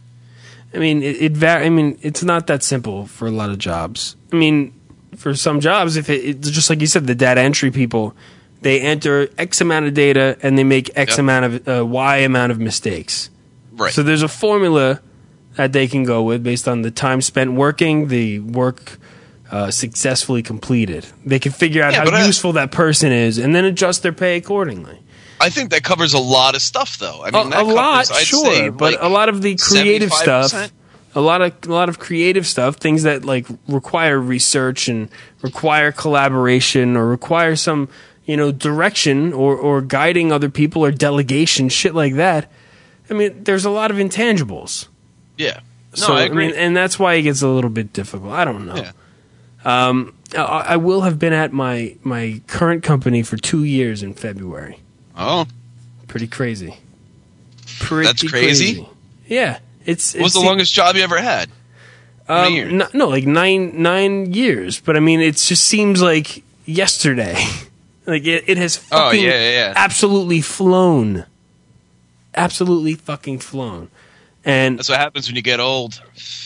I mean, it, it var- I mean, it's not that simple for a lot of jobs. I mean, for some jobs, if it, it's just like you said, the data entry people, they enter X amount of data and they make X Yep. amount of uh, Y amount of mistakes. Right. So there's a formula that they can go with based on the time spent working, the work uh, successfully completed. They can figure out Yeah, how but I- useful that person is and then adjust their pay accordingly. I think that covers a lot of stuff, though. I mean, a, that a lot, covers, I'd sure, say, but like a lot of the creative stuff, seventy-five percent. a lot of a lot of creative stuff, things that like require research and require collaboration or require some you know direction or or guiding other people or delegation, shit like that. I mean, there's a lot of intangibles. Yeah. No, so I agree. mean, and that's why it gets a little bit difficult. I don't know. Yeah. Um, I, I will have been at my my current company for two years in February. Oh, Pretty crazy. Pretty That's crazy? Yeah, it's. what was it's the longest job you ever had? How many years? Um, no, no, like nine nine years. But I mean, it just seems like yesterday. Like it, it has Oh, fucking yeah, yeah, yeah. absolutely flown. Absolutely fucking flown. And That's what happens when you get old.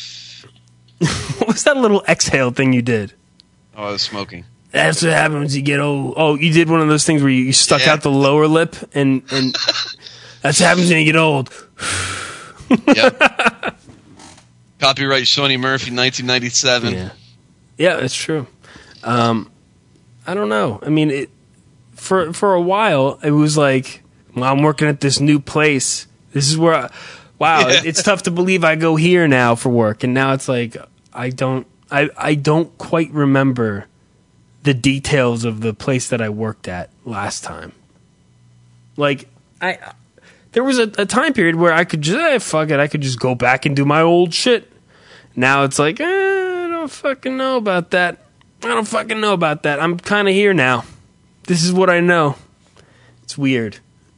what was that little exhale thing you did? Oh, I was smoking. That's what happens when you get old. Oh, you did one of those things where you stuck Yeah. out the lower lip, and and that's what happens when you get old. Yep. Copyright Shawnee Murphy, nineteen ninety-seven. Yeah, yeah, that's true. Um, I don't know. I mean, it, for for a while, it was like, well, I'm working at this new place. This is where, I, wow, Yeah. it, it's tough to believe I go here now for work, and now it's like I don't, I I don't quite remember the details of the place that I worked at last time. Like I. There was a, a time period where I could just, eh, fuck it, I could just go back and do my old shit. Now it's like, eh, I don't fucking know about that. I don't fucking know about that. I'm kind of here now. This is what I know. It's weird.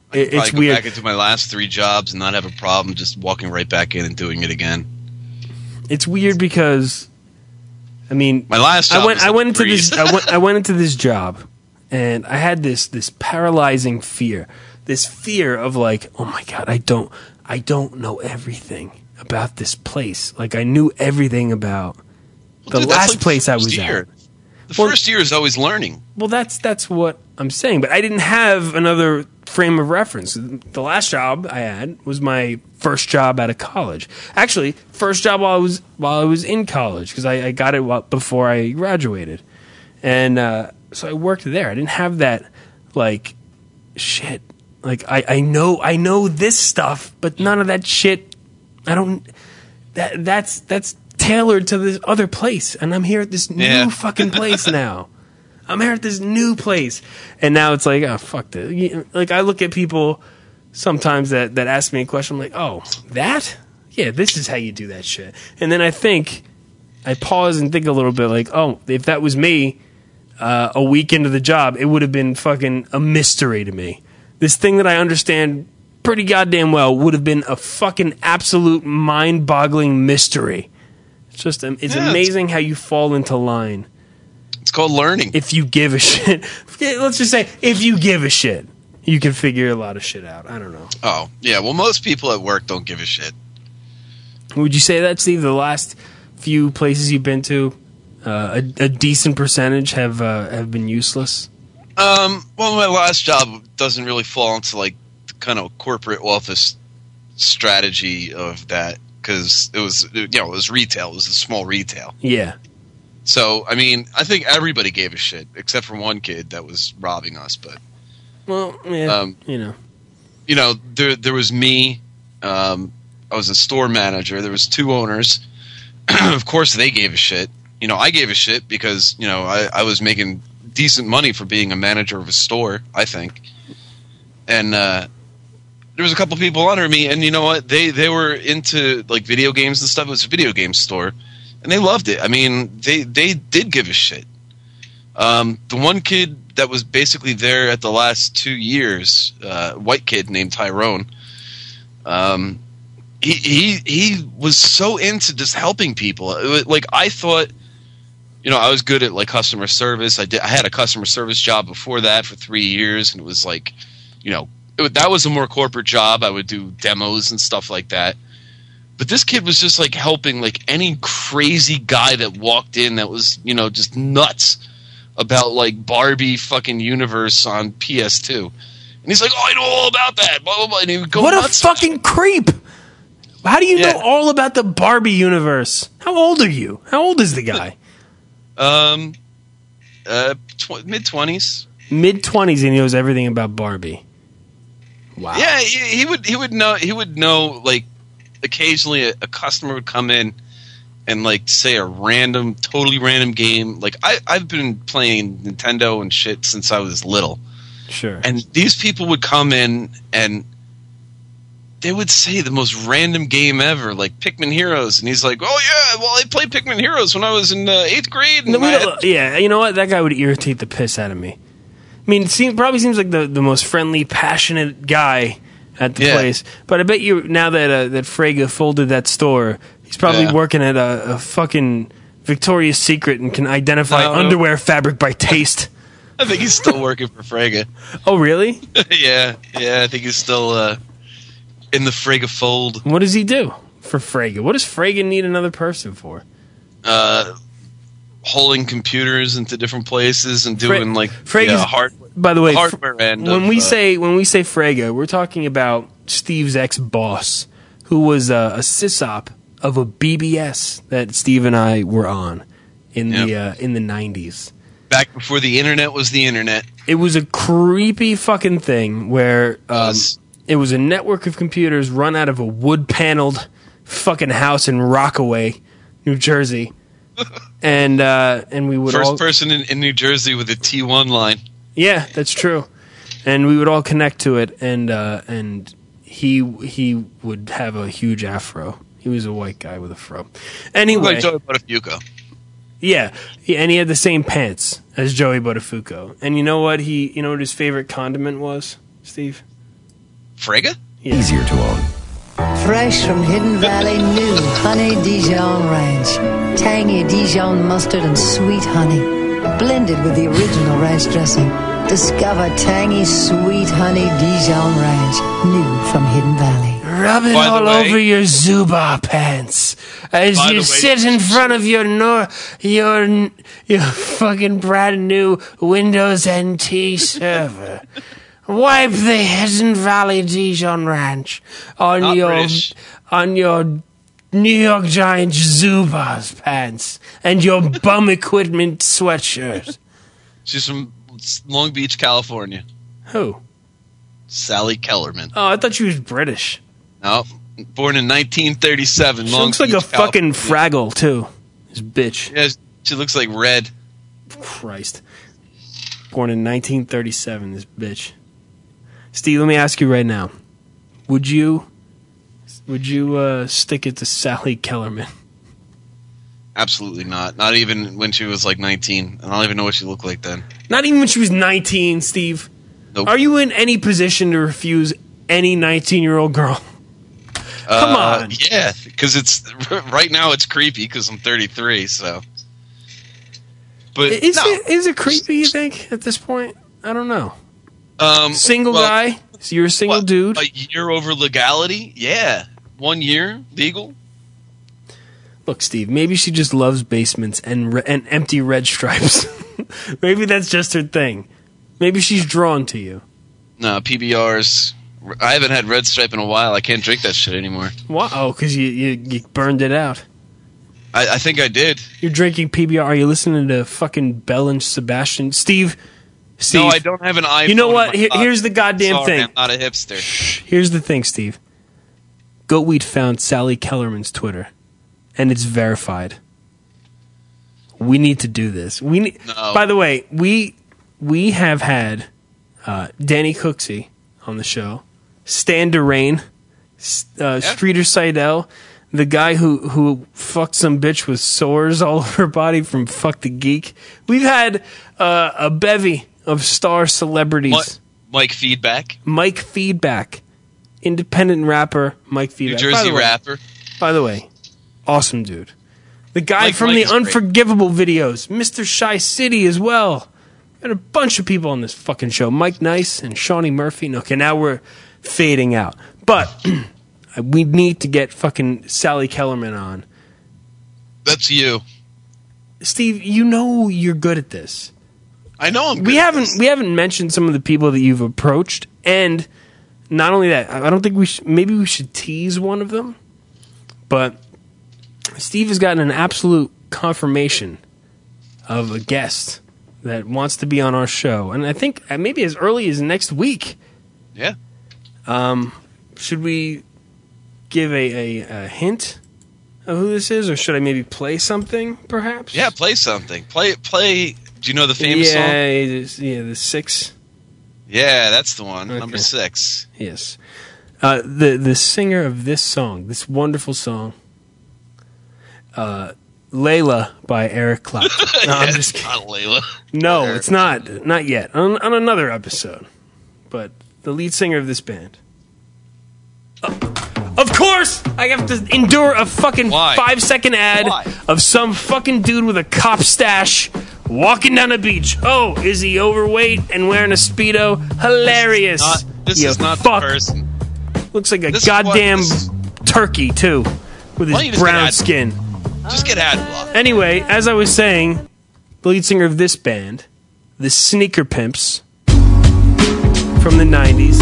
It, Probably it's go weird. back into my last three jobs and not have a problem just walking right back in and doing it again. It's weird because, I mean, My last job I went. was I a went into breeze. this. I went. I went into this job, and I had this this paralyzing fear. This fear of like, oh my god, I don't. I don't know everything about this place. Like I knew everything about the Dude, that's last like the place I first was year. at. The Well- first year is always learning. Well, that's that's what I'm saying. But I didn't have another frame of reference. The last job I had was my first job out of college. Actually, first job while I was while I was in college because I, I got it while, before I graduated, and uh, so I worked there. I didn't have that like shit. Like I, I know I know this stuff, but none of that shit. I don't. That that's that's tailored to this other place, and I'm here at this new Yeah. fucking place now. I'm here at this new place, and now it's like, oh fuck this. Like I look at people sometimes that that ask me a question, I'm like, oh that, yeah, this is how you do that shit. And then I think, I pause and think a little bit, like, oh, if that was me, uh, a week into the job, it would have been fucking a mystery to me. This thing that I understand pretty goddamn well would have been a fucking absolute mind-boggling mystery. It's just, um, it's Yeah, it's- amazing how you fall into line. It's called learning. If you give a shit, let's just say, if you give a shit, you can figure a lot of shit out. I don't know. Oh, yeah. Well, most people at work don't give a shit. Would you say that, Steve? The last few places you've been to, uh, a, a decent percentage have uh, have been useless. Um, well, my last job doesn't really fall into like the kind of corporate office strategy of that because it was, you know, it was retail. It was a small retail. Yeah. So, I mean, I think everybody gave a shit except for one kid that was robbing us. But, Well, yeah, Um, you know. you know, there there was me. Um, I was a store manager. There was two owners. Of course, they gave a shit. You know, I gave a shit because, you know, I, I was making decent money for being a manager of a store, I think. And uh, there was a couple people under me, and you know what? They they were into like video games and stuff. It was a video game store, and they loved it. I mean, they they did give a shit. Um, the one kid that was basically there at the last two years, uh, white kid named Tyrone. Um, he he he was so into just helping people. It was, like I thought, you know, I was good at like customer service. I did. I had a customer service job before that for three years, and it was like, you know, it, that was a more corporate job. I would do demos and stuff like that. But this kid was just like helping like any crazy guy that walked in that was, you know, just nuts about like Barbie fucking universe on P S two. And he's like, oh, I know all about that. Blah, blah, blah. And he would go What nuts. a fucking creep! How do you Yeah. know all about the Barbie universe? How old are you? How old is the guy? Um, uh, tw- mid twenties. Mid twenties, and he knows everything about Barbie. Wow. Yeah, he, he would. He would know. He would know. Like, occasionally, a, a customer would come in and like say a random, totally random game. Like, I, I've been playing Nintendo and shit since I was little, Sure. and these people would come in and they would say the most random game ever, like Pikmin Heroes, and he's like, "Oh yeah, well I played Pikmin Heroes when I was in uh, eighth grade." And No, we I don't- had- yeah, you know what? That guy would irritate the piss out of me. I mean, it seem, probably seems like the, the most friendly, passionate guy at the Yeah. place. But I bet you now that uh, that Frege folded that store, he's probably Yeah. working at a, a fucking Victoria's Secret and can identify No, no. underwear fabric by taste. I think he's still working for Frege. Oh, really? yeah, yeah, I think he's still uh, in the Frege fold. What does he do for Frege? What does Frege need another person for? Uh, hauling computers into different places and doing like Frege's- yeah, hard, By the way, hardware end. when of, we uh, say when we say Frege, we're talking about Steve's ex-boss, who was uh, a sysop of a B B S that Steve and I were on in the uh, in the nineties. back before the internet was the internet. It was a creepy fucking thing where um, Was. it was a network of computers run out of a wood-paneled fucking house in Rockaway, New Jersey, and uh, and we would First all person in, in New Jersey with a T one line. yeah, that's true, and we would all connect to it, and uh, and he he would have a huge afro. He was a white guy with a fro. Anyway, Like Joey Buttafuoco. yeah, he, and he had the same pants as Joey Buttafuoco. And you know what he, you know what his favorite condiment was, Steve? Frega? Yeah. Easier to own. Fresh from Hidden Valley, new Honey Dijon Ranch. Tangy Dijon mustard and sweet honey. Blended with the original ranch dressing. Discover tangy, sweet Honey Dijon Ranch. New from Hidden Valley. Rub it By the all way- over your Zuba pants as By the you way- sit in front of your nor- your your fucking brand new Windows N T server. Wipe the Hidden Valley Dijon Ranch on Not your British. on your New York Giants Zubaz pants and your bum equipment sweatshirt. She's from Long Beach, California. Who? Sally Kellerman. Oh, I thought she was British. No, born in nineteen thirty-seven. She Long looks like Beach, a fucking California. Fraggle too. This bitch. Yeah, she looks like red. Christ. Born in nineteen thirty-seven, this bitch. Steve, let me ask you right now. Would you would you uh, stick it to Sally Kellerman? Absolutely not. Not even when she was like nineteen. I don't even know what she looked like then. Not even when she was nineteen, Steve. Nope. Are you in any position to refuse any nineteen-year-old girl? Come Uh, on. Yeah, because it's right now it's creepy because I'm thirty-three. So, but Is no. it is it creepy, you think, at this point? I don't know. Um, Single well, guy? So you're a single what, dude? A year over legality? Yeah, one year legal. Look, Steve, maybe she just loves basements and re- and empty red stripes. Maybe that's just her thing. Maybe she's drawn to you. No, P B Rs. I haven't had Red Stripe in a while. I can't drink that shit anymore. Wow, oh, because you, you, you burned it out. I, I think I did. You're drinking P B R. Are you listening to fucking Bell and Sebastian? Steve, Steve. No, I don't have an iPhone. You know in what? my Here- pocket. here's the goddamn Sorry, thing. I'm not a hipster. Here's the thing, Steve. Goatweed found Sally Kellerman's Twitter, and it's verified. We need to do this. We need. No. By the way, we we have had uh, Danny Cooksey on the show, Stan Durain, uh, Streeter Seidel, the guy who who fucked some bitch with sores all over her body from Fuck the Geek. We've had uh, a bevy of star celebrities. What? Mike Feedback, Mike Feedback, independent rapper Mike New Feedback. Jersey by the way, rapper. By the way, awesome dude. The guy Mike- from Mike the is great. Unforgivable videos, Mister Shy City as well. Got a bunch of people on this fucking show. Mike Nice and Shawnee Murphy. Okay, now we're fading out. But we need to get fucking Sally Kellerman on. That's you. Steve, you know you're good at this. I know I'm. Good We at haven't this. we haven't mentioned some of the people that you've approached, and not only that, I don't think we should, maybe we should tease one of them. But Steve has gotten an absolute confirmation of a guest that wants to be on our show, and I think uh, maybe as early as next week. Yeah. Um, should we give a, a, a hint of who this is, or should I maybe play something, perhaps? Yeah. Play something. Play. Play. Do you know the famous yeah, song? it is- yeah, the six. Yeah, that's the one. Okay. Number six. Yes. Uh, the the singer of this song, this wonderful song, uh, Layla by Eric Clapton. No, I'm Yeah, just it's kidding. not Layla. No, Eric. it's not. Not yet. On, on another episode. But the lead singer of this band. Uh, of course, I have to endure a fucking Why? five second ad Why? of some fucking dude with a cop stash walking down the beach. Oh, is he overweight and wearing a Speedo? Hilarious. Not, this You is not fuck. the person. Looks like a This is what- goddamn this- turkey, too, with Why don't you his just get brown ad- skin. Just get ad block. Anyway, as I was saying, the lead singer of this band, the Sneaker Pimps, from the nineties,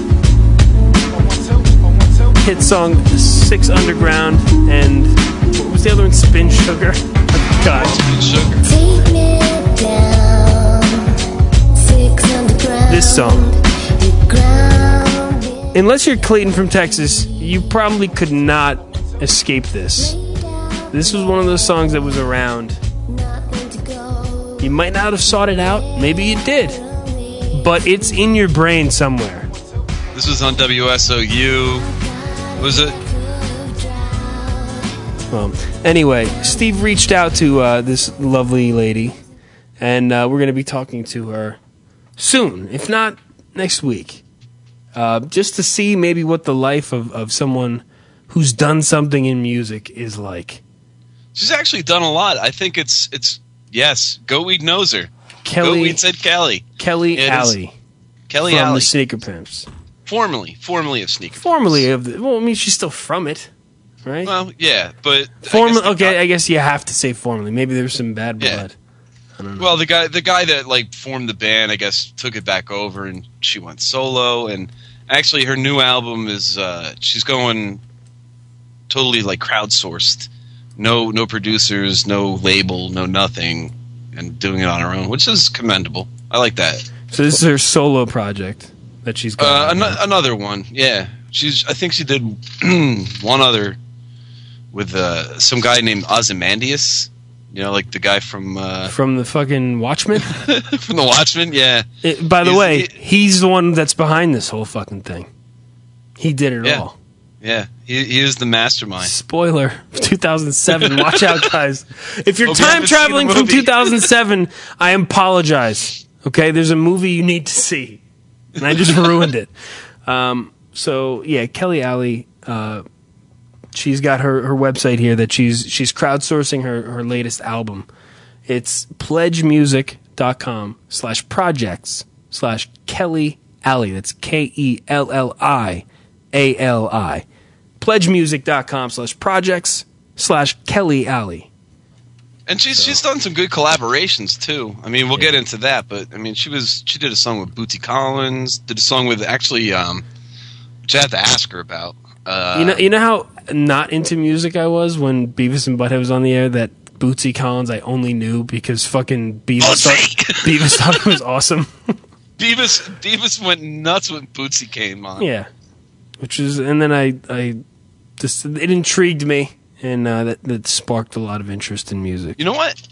hit song Six Underground, and what was the other one? Spin Sugar? God. Sugar. Take me down, six underground. This song. Ground Unless you're Clayton from Texas, you probably could not escape this. This was one of those songs that was around. nothing to go. You might not have sought it out. Maybe you did. But it's in your brain somewhere. This was on W S O U. Was it? Well, anyway, Steve reached out to uh, this lovely lady, and uh, we're going to be talking to her soon, if not next week. uh, just to see maybe what the life of, of someone who's done something in music is like. She's actually done a lot. I think it's it's yes. Goatweed knows her. Kelly Goatweed said Kelly. Kelly It is Alley Kelly from Alley. the Sneaker Pimps. Formerly, formerly of Sneaker. Formerly of the, well, I mean, she's still from it, right? Well, yeah, but Formerly, I guess the okay, guy- I guess you have to say formerly. Maybe there's some bad Yeah. blood. I don't know. Well, the guy, the guy that like formed the band, I guess, took it back over, and she went solo. And actually, her new album is uh, she's going totally like crowdsourced. No, no producers, no label, no nothing, and doing it on her own, which is commendable. I like that. So this is her solo project that she's got. Uh, an- another one, yeah. She's. I think she did one other with uh, some guy named Ozymandias. You know, like the guy from uh, from the fucking Watchmen. from The Watchmen. Yeah. It- by the He's- way, he- he's the one that's behind this whole fucking thing. He did it Yeah. all. Yeah. He, he is the mastermind. Spoiler: two thousand seven. Watch out, guys! If you're Hope you time haven't seen traveling the from movie. two thousand seven, I apologize. Okay, there's a movie you need to see, and I just ruined it. Um, so yeah, Kelly Alley. Uh, she's got her, her website here that she's she's crowdsourcing her, her latest album. It's pledgemusic.com slash projects slash Kelly Alley. That's K E L L I A L I. Pledgemusic.com slash projects slash Kelly Alley. And she's she's done some good collaborations too. I mean, we'll get into that, but I mean, she was she did a song with Bootsy Collins, did a song with actually, um, which I have to ask her about. Uh, You know, you know how not into music I was when Beavis and Butthead was on the air. That Bootsy Collins I only knew because fucking Beavis thought, Bootsy! Beavis thought it was awesome. Beavis Beavis went nuts when Bootsy came on. Yeah, which is, and then I I just it intrigued me, and uh, that that sparked a lot of interest in music. You know what?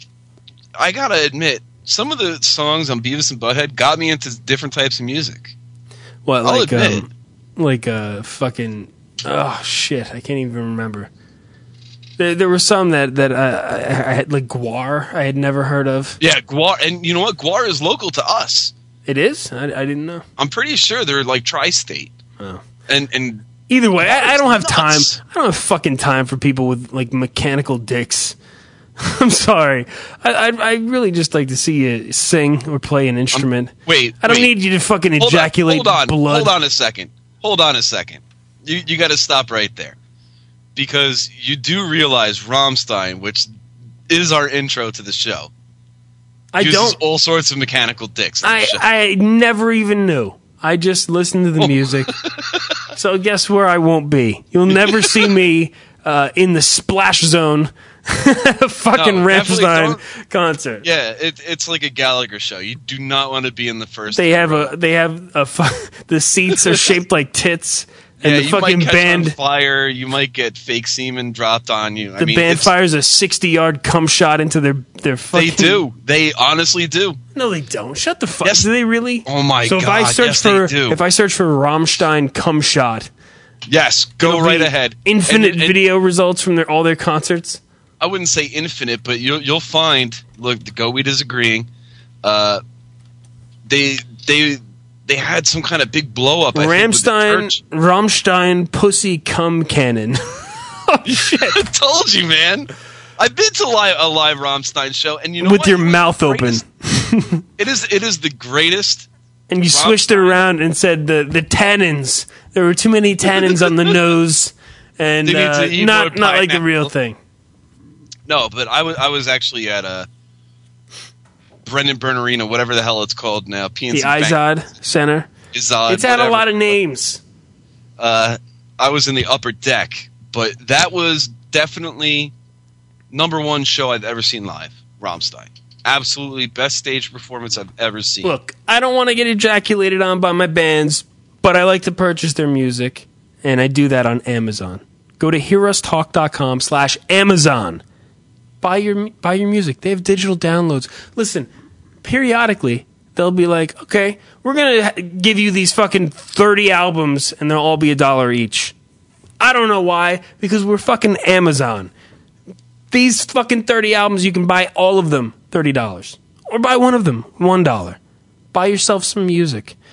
I gotta admit, some of the songs on Beavis and Butthead got me into different types of music. What I'll like admit. um, like uh fucking oh shit I can't even remember. There, there were some that that I, I, I had like Guar I had never heard of. Yeah, Guar, and you know what? Guar is local to us. It is? I, I didn't know. I'm pretty sure they're like tri-state. Oh. And and Either way, I, I don't have time. Nuts. I don't have fucking time for people with like mechanical dicks. I'm sorry. I, I I really just like to see you sing or play an instrument. wait, I don't wait. need you to fucking hold ejaculate on, hold on, blood. hold on a second. Hold on a second. You you got to stop right there, because you do realize Rammstein, which is our intro to the show, I uses don't. all sorts of mechanical dicks. on the I show. I never even knew. I just listened to the music. So guess where I won't be? You'll never see me uh, in the splash zone at a fucking No, definitely Rammstein concert. Yeah, it, it's like a Gallagher show. You do not want to be in the first. They have row. a they have a fu- the seats are shaped like tits, and yeah, the you fucking might catch band on fire. You might get fake semen dropped on you. I the mean, band it's- fires a sixty yard cum shot into their their fucking. They do. They honestly do. No, they don't. Shut the fuck. Yes. Do they really? Oh my so if I God, search yes, they for do. if I search for Rammstein cum shot, Yes, go it'll right be ahead. Infinite And- and video results from their all their concerts. I wouldn't say infinite, but you'll you'll find. Look, the Go Weed is agreeing. Uh, they they they had some kind of big blow up. Rammstein, Rammstein, pussy cum cannon. Oh shit! I told you, man. I've been to live, a live Rammstein show, and you know With what? your It was mouth the open. greatest- It is. It is the greatest. And you switched it around and said the the tannins. There were too many tannins on the nose, and They need uh, to eat not more not like the pineapple. real thing. No, but I was I was actually at a Brendan Byrne Arena, whatever the hell it's called now. P N C The Izod Center. Izod, It's had a whatever. lot of names. Uh, I was in the upper deck, but that was definitely number one show I've ever seen live. Rammstein, absolutely best stage performance I've ever seen. Look, I don't want to get ejaculated on by my bands, but I like to purchase their music, and I do that on Amazon. Go to hearustalk.com slash Amazon. Buy your buy your music. They have digital downloads. Listen, periodically they'll be like, okay, we're gonna give you these fucking thirty albums, and they'll all be a dollar each. I don't know why, because we're fucking Amazon. These fucking thirty albums, you can buy all of them thirty dollars, or buy one of them one dollar. Buy yourself some music.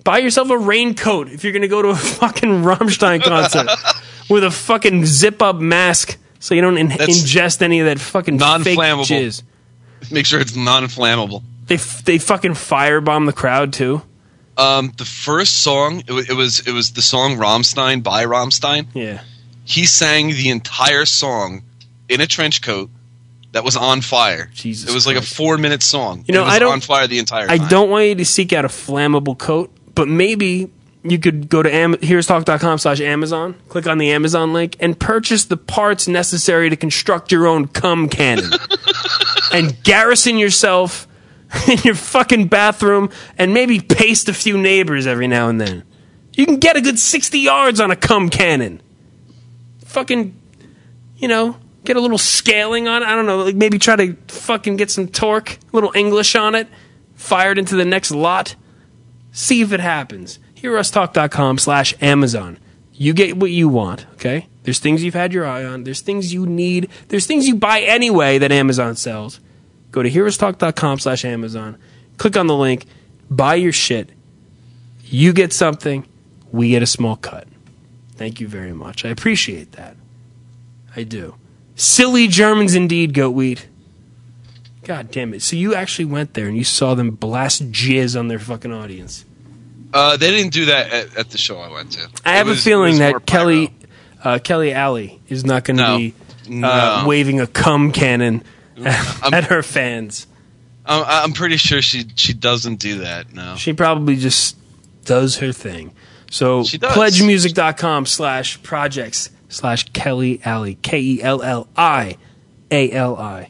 Buy yourself a raincoat if you're going to go to a fucking Rammstein concert with a fucking zip-up mask so you don't in- ingest any of that fucking fake Non-flammable. jizz. Make sure it's non-flammable. They f- they fucking firebomb the crowd too. Um, the first song, it, w- it was it was the song Rammstein by Rammstein. Yeah. He sang the entire song in a trench coat that was on fire. Jesus It was like a Christ. four-minute song. You know, it was I don't- on fire the entire I time. don't want you to seek out a flammable coat, but maybe you could go to Am- here'stalk.com slash Amazon, click on the Amazon link, and purchase the parts necessary to construct your own cum cannon. And garrison yourself in your fucking bathroom and maybe paste a few neighbors every now and then. You can get a good sixty yards on a cum cannon. Fucking, you know, get a little scaling on it. I don't know, like maybe try to fucking get some torque, a little English on it, fire it into the next lot. See if it happens. HearUsTalk.com slash Amazon. You get what you want, okay? There's things you've had your eye on. There's things you need. There's things you buy anyway that Amazon sells. Go to HearUsTalk.com slash Amazon. Click on the link. Buy your shit. You get something. We get a small cut. Thank you very much. I appreciate that. I do. Silly Germans indeed, Goatweed. God damn it. So you actually went there and you saw them blast jizz on their fucking audience. Uh, they didn't do that at, at the show I went to. I It have was- a it feeling was more that Kelly pyro. uh, Kelly Alley is not going to No. be No. uh, waving a cum cannon at her fans. I'm, I'm pretty sure she she doesn't do that. No. She probably just does her thing. So She does. pledgemusic.com slash projects slash Kelly Alley. K E L L I A L I.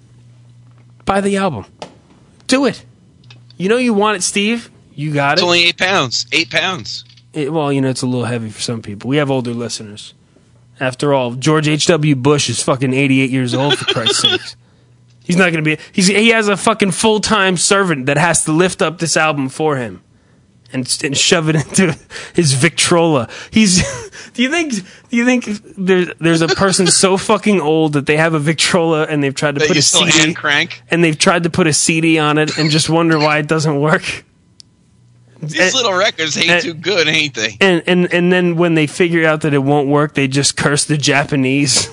Buy the album. Do it. You know you want it, Steve. You got It's it. only eight pounds. Eight pounds. It, well, you know, it's a little heavy for some people. We have older listeners. After all, George H W. Bush is fucking eighty-eight years old, for Christ's sakes. He's not going to be... He's, he has a fucking full-time servant that has to lift up this album for him and, and shove it into his Victrola. He's... Do you think Do you think there's, there's a person so fucking old that they have a Victrola and they've tried to That put you a still C D... hand crank. And they've tried to put a C D on it and just wonder why it doesn't work? These And- little records ain't and- too good, ain't they? And, and and then when they figure out that it won't work, they just curse the Japanese.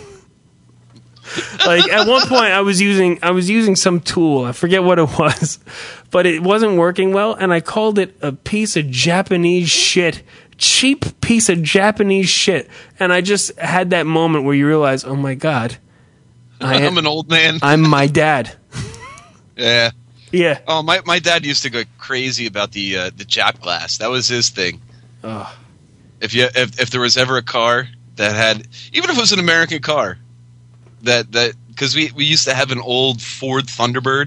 Like at one point, I was using I was using some tool. I forget what it was, but it wasn't working well, and I called it a piece of Japanese shit, cheap piece of Japanese shit. And I just had that moment where you realize, oh my god, I I'm am, an old man. I'm my dad. Yeah. Yeah. Oh, my, my dad used to go crazy about the uh, the Jap glass. That was his thing. Ugh. If you if, if there was ever a car that had, even if it was an American car, that that because we, we used to have an old Ford Thunderbird,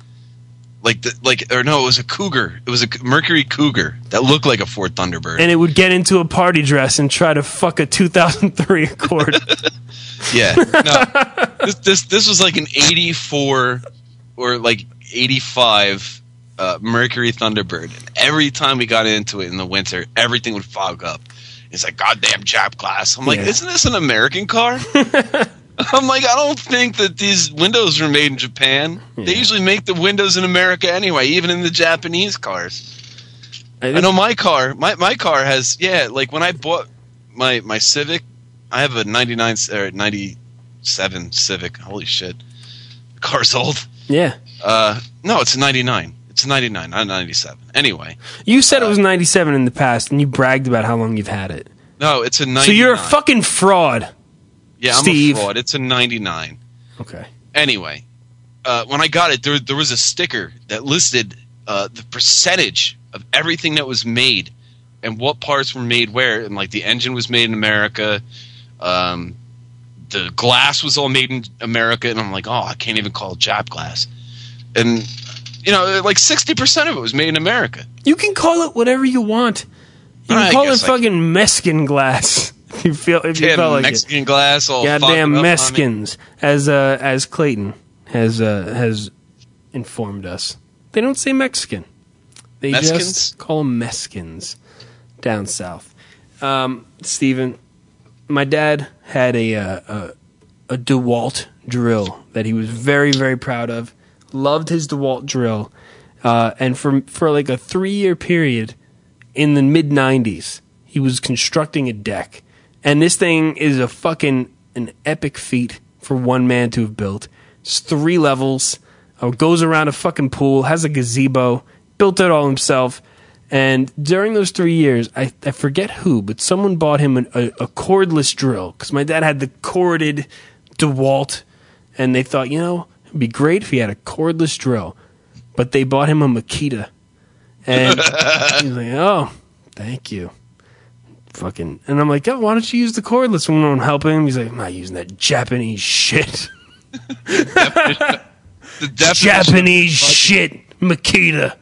like the like or no, it was a Cougar. It was a Mercury Cougar that looked like a Ford Thunderbird. And it would get into a party dress and try to fuck a two thousand three Accord. Yeah, no, this, this this was like an eighty-four or like eighty-five uh, Mercury Thunderbird. And every time we got into it in the winter, everything would fog up. It's like goddamn Jap glass. I'm like, Yeah. isn't this an American car? I'm like, I don't think that these windows were made in Japan. They usually make the windows in America anyway, even in the Japanese cars. I know my car. My my car has yeah. Like when I bought my my Civic, I have a ninety-nine or ninety-seven Civic. Holy shit, the car's old. Yeah. Uh, no, it's a ninety-nine. It's a ninety-nine, not a ninety-seven. Anyway, You said it was ninety-seven in the past, and you bragged about how long you've had it. no, it's a ninety-nine. So you're a fucking fraud. yeah. I'm Steve. a fraud. It's a ninety-nine. Okay. Anyway, uh, when I got it, there there was a sticker that listed uh, the percentage of everything that was made and what parts were made where, and like the engine was made in America. Um, the glass was all made in America, and I'm like, oh, I can't even call it Jap glass. And you know, like sixty percent of it was made in America. You can call it whatever you want. You can I call it guess I fucking Meskin glass if you feel if you Damn felt like Mexican glass, all it. Goddamn fogged up on me. Meskins, as uh, as Clayton has uh, has informed us. They don't say Mexican. They Meskins? just call them Meskins down south. Um, Stephen, my dad had a, uh, a a DeWalt drill that he was very very proud of. Loved his DeWalt drill, uh, and for for like a three year period, in the mid nineties. He was constructing a deck. And this thing is a fucking an epic feat for one man to have built. It's three levels. Uh, goes around a fucking pool. Has a gazebo. Built it all himself. And during those three years, I, I forget who, but someone bought him an, a, a cordless drill. Because my dad had the corded DeWalt. And they thought, you know, it'd be great if he had a cordless drill. But they bought him a Makita. And he's like, oh, thank you. Fucking, and I'm like, oh, why don't you use the cordless one? I'm helping him. He's like, I'm not using that Japanese shit. The definition Japanese of fucking- shit, Makita.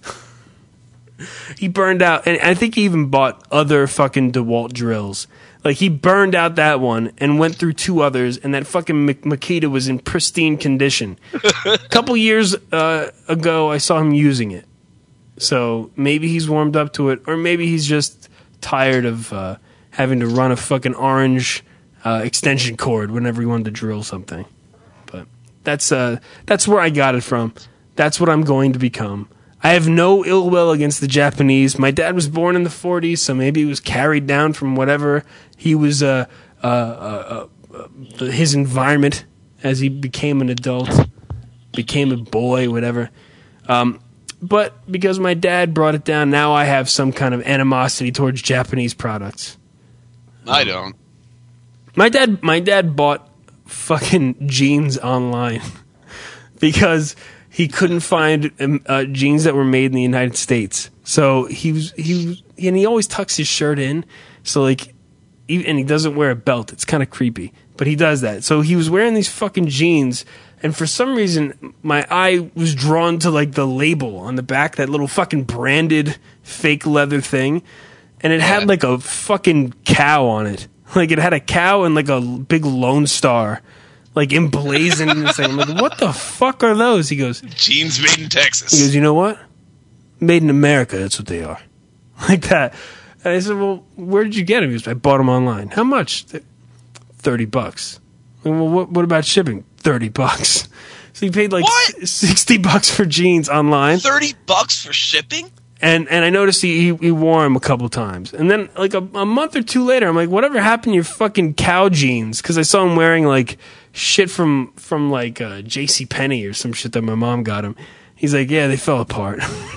He burned out, and I think he even bought other fucking DeWalt drills. Like, he burned out that one and went through two others, and that fucking Mak- Makita was in pristine condition. A couple years uh, ago, I saw him using it. So maybe he's warmed up to it, or maybe he's just tired of uh, having to run a fucking orange uh, extension cord whenever he wanted to drill something. But that's uh, that's where I got it from. That's what I'm going to become. I have no ill will against the Japanese. My dad was born in the forties, so maybe he was carried down from whatever he was, uh, uh, uh, uh, his environment as he became an adult, became a boy, whatever. Um, but because my dad brought it down, now I have some kind of animosity towards Japanese products. I don't. My dad, my dad bought fucking jeans online because he couldn't find um, uh, jeans that were made in the United States. So he was he was, and he always tucks his shirt in. So like, he, and he doesn't wear a belt. It's kind of creepy, but he does that. So he was wearing these fucking jeans, and for some reason, my eye was drawn to like the label on the back, that little fucking branded fake leather thing, and it had like a fucking cow on it. Like it had a cow and like a big Lone Star, like emblazoned in the thing. I'm like, what the fuck are those? He goes, Jeans made in Texas. he goes, you know what? Made in America, that's what they are. Like that. And I said, well, where did you get them? He goes, I bought them online. How much? thirty bucks. Well, what, what about shipping? thirty bucks. So he paid like What? sixty bucks for jeans online. Thirty bucks for shipping? And and I noticed he, he he wore them a couple times. And then like a, a month or two later, I'm like, whatever happened to your fucking cow jeans? Because I saw him wearing like shit from from like uh, JCPenney or some shit that my mom got him. He's like, yeah, they fell apart.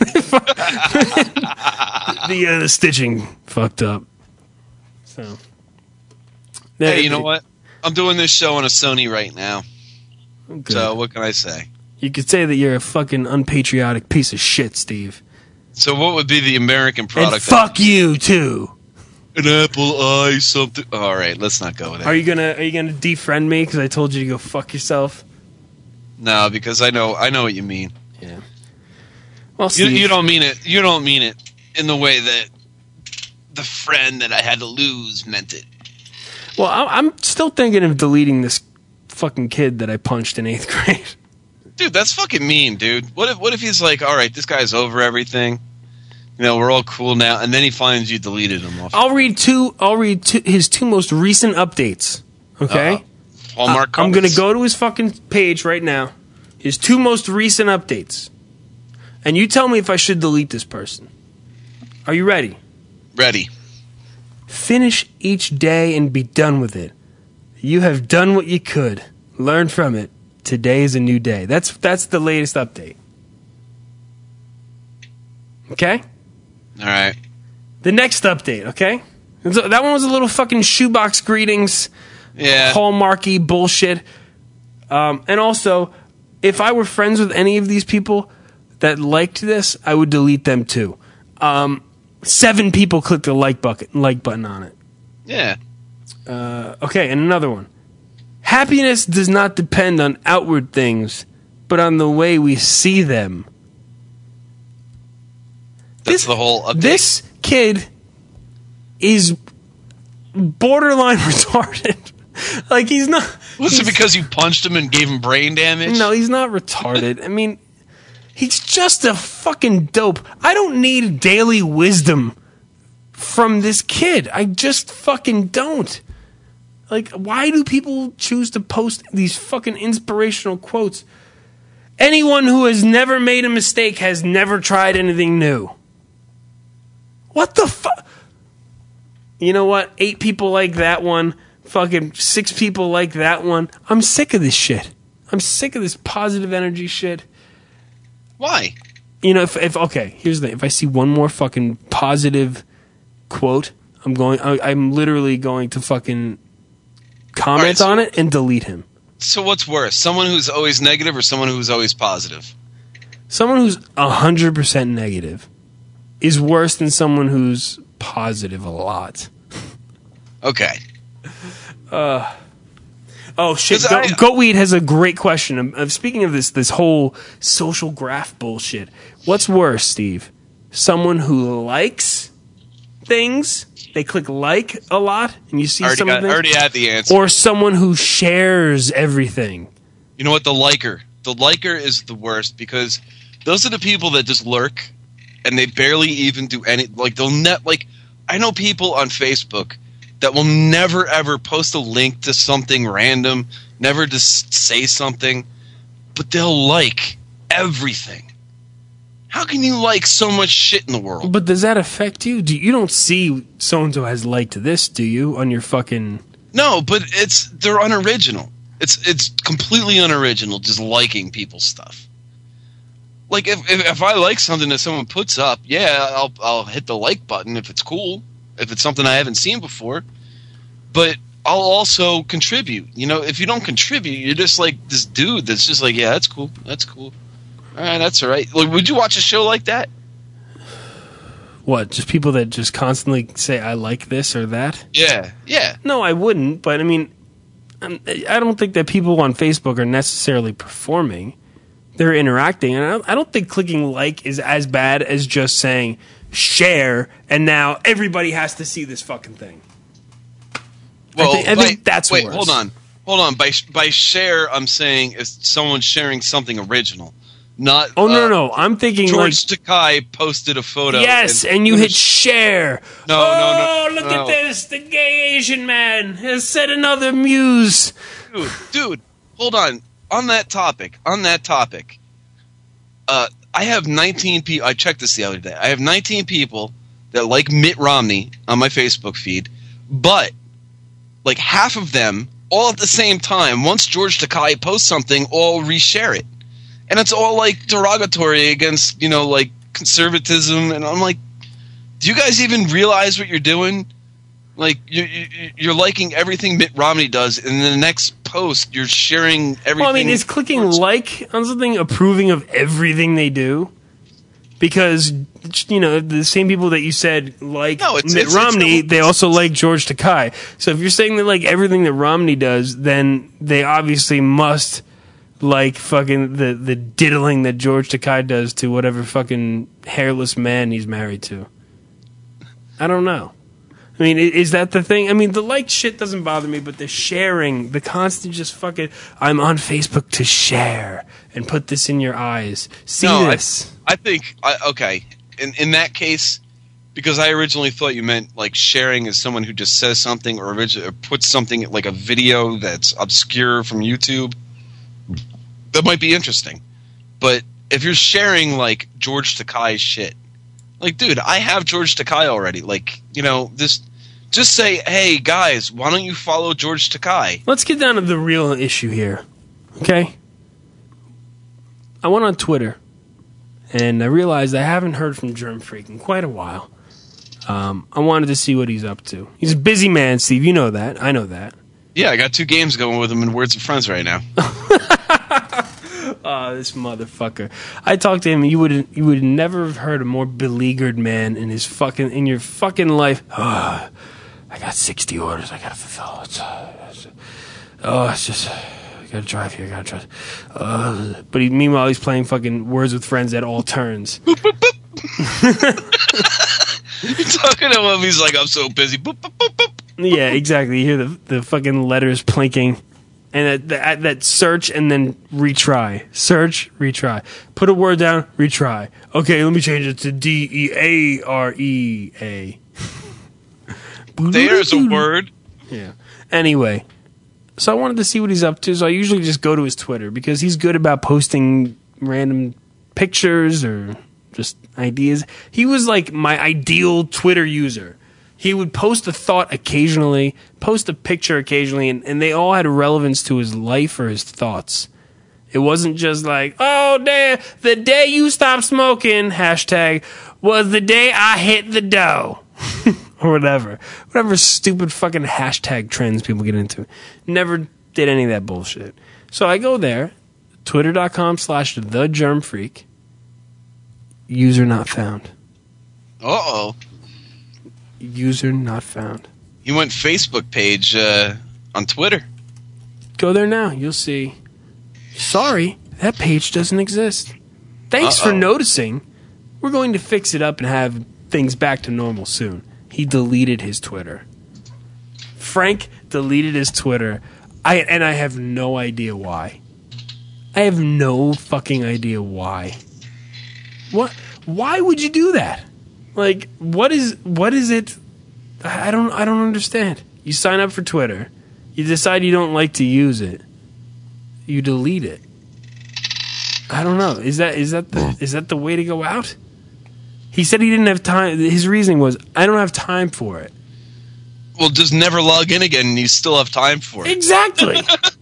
the uh, the stitching fucked up. So, Hey, you know what? I'm doing this show on a Sony right now. Good. So what can I say? You could say that you're a fucking unpatriotic piece of shit, Steve. So what would be the American And product? fuck you too. An apple eye, something. All right, let's not go with it. Are you gonna Are you gonna defriend me because I told you to go fuck yourself? No, because I know I know what you mean. Yeah. Well, You, Steve, you don't mean it. You don't mean it in the way that the friend that I had to lose meant it. well, I- I'm still thinking of deleting this fucking kid that I punched in eighth grade. Dude, that's fucking mean, dude. What if what if he's like, all right, this guy's over everything. You know, we're all cool now, and then he finds you deleted him off. I'll read two. I'll read two, his two most recent updates. Okay. Uh-oh. Hallmark. I- I'm gonna comments? go to his fucking page right now. His two most recent updates, and you tell me if I should delete this person. Are you ready? Ready. Finish each day and be done with it. You have done what you could. Learn from it. Today is a new day. That's that's the latest update. Okay? All right. The next update, okay? That one was a little fucking shoebox greetings, Yeah. hallmarky bullshit. Um, and also, if I were friends with any of these people that liked this, I would delete them too. Um, seven people clicked the like bucket, like button on it. Yeah. Okay, and another one. Happiness does not depend on outward things, but on the way we see them. That's This- the whole update. This kid is borderline retarded. Like, he's not... Was it he's- because you punched him and gave him brain damage? No, he's not retarded. I mean, he's just a fucking dope. I don't need daily wisdom from this kid. I just fucking don't. Like, why do people choose to post these fucking inspirational quotes? Anyone who has never made a mistake has never tried anything new. What the fuck? You know what? Eight people like that one. Fucking six people like that one. I'm sick of this shit. I'm sick of this positive energy shit. Why? You know, if, if okay, here's the thing. If I see one more fucking positive quote, I'm going. I, I'm literally going to fucking comment All right, so- on it and delete him. So what's worse, someone who's always negative or someone who's always positive? Someone who's one hundred percent negative is worse than someone who's positive a lot. Okay. Uh, oh, shit. 'Cause Go, I- Goatweed has a great question. Um, uh, speaking of this this whole social graph bullshit, what's worse, Steve? Someone who likes things, they click like a lot, and you see I already, some got, of them, already had the answer. or someone who shares everything. You know what? The liker. The liker is the worst because those are the people that just lurk and they barely even do any. Like they'll net. Like I know people on Facebook that will never ever post a link to something random, never just say something, but they'll like everything. How can you like so much shit in the world? But does that affect you? Do you don't see so and so has liked this? Do you on your fucking? No, but it's they're unoriginal. It's it's completely unoriginal. Just liking people's stuff. Like if, if if I like something that someone puts up, yeah, I'll I'll hit the like button if it's cool. If it's something I haven't seen before, but I'll also contribute. You know, if you don't contribute, you're just like this dude that's just like, yeah, that's cool, that's cool. All right, that's all right. Like, would you watch a show like that? What? Just people that just constantly say I like this or that? Yeah, yeah. No, I wouldn't. But I mean, I'm- I don't think that people on Facebook are necessarily performing. They're interacting, and I don't, I don't think clicking like is as bad as just saying share, and now everybody has to see this fucking thing. Well, think- I by- think that's wait. worse. Hold on, hold on. By by share, I'm saying is someone sharing something original, not. Oh no, uh, no, no! I'm thinking like George Takei posted a photo. yes, and, it you was- hit share. No, no, no, Oh, look no. at this! The gay Asian man has said another muse. dude, dude, hold on. On that topic, on that topic, uh, I have nineteen people. I checked this the other day. I have nineteen people that like Mitt Romney on my Facebook feed, but like half of them, all at the same time, once George Takei posts something, all reshare it, and it's all like derogatory against you know like conservatism, and I'm like, do you guys even realize what you're doing? Like you, you, you're liking everything Mitt Romney does, and in the next post you're sharing everything. Well, I mean, is clicking like on something approving of everything they do? Because you know the same people that you said like No, it's- Mitt it's- it's Romney, the- they also like George Takei. So if you're saying they like everything that Romney does, then they obviously must like fucking the the diddling that George Takei does to whatever fucking hairless man he's married to. I don't know. I mean, i- is that the thing? I mean, the like shit doesn't bother me, but the sharing, the constant just fucking, I'm on Facebook to share and put this in your eyes. See no, I, this. I think I, okay. In in that case, because I originally thought you meant like sharing as someone who just says something or, origi- or puts something like a video that's obscure from YouTube. That might be interesting, but if you're sharing like George Takei shit, like dude, I have George Takei already. Like you know this. Just say, hey guys, why don't you follow George Takei? Let's get down to the real issue here. Okay? I went on Twitter and I realized I haven't heard from Germ Freak in quite a while. Um, I wanted to see what he's up to. He's a busy man, Steve. You know that. I know that. Yeah, I got two games going with him in Words of Friends right now. Oh, this motherfucker! I talked to him. You would you would never have heard a more beleaguered man in his fucking in your fucking life. Oh, I got sixty orders. I gotta fulfill. It's, uh, it's, oh, it's just I gotta drive here. I gotta drive. Uh, but he, meanwhile, he's playing fucking Words with Friends at all turns. You're talking to him. He's like, I'm so busy. Boop, boop, boop, boop. Yeah, exactly. You hear the the fucking letters plinking. And that, that that search and then retry. Search, retry. Put a word down, retry. Okay, let me change it to D E A R E A. There's a word. Yeah. Anyway, so I wanted to see what he's up to. So I usually just go to his Twitter because he's good about posting random pictures or just ideas. He was like my ideal Twitter user. He would post a thought occasionally, post a picture occasionally, and, and they all had relevance to his life or his thoughts. It wasn't just like, oh, damn, the day you stopped smoking, hashtag, was the day I hit the dough. Or whatever. Whatever stupid fucking hashtag trends people get into. Never did any of that bullshit. So I go there, twitter.com slash the germ freak. User not found. Uh-oh. User not found. You went Facebook page uh, on Twitter. Go there now. You'll see. Sorry, that page doesn't exist. Thanks Uh-oh. for noticing. We're going to fix it up and have things back to normal soon. He deleted his Twitter. Frank deleted his Twitter. I and I have no idea why. I have no fucking idea why. What? Why would you do that? Like, what is what is it? I don't I don't understand. You sign up for Twitter. You decide you don't like to use it. You delete it. I don't know. Is that is that the is that the way to go out? He said he didn't have time. His reasoning was, I don't have time for it. Well, just never log in again and you still have time for it. Exactly.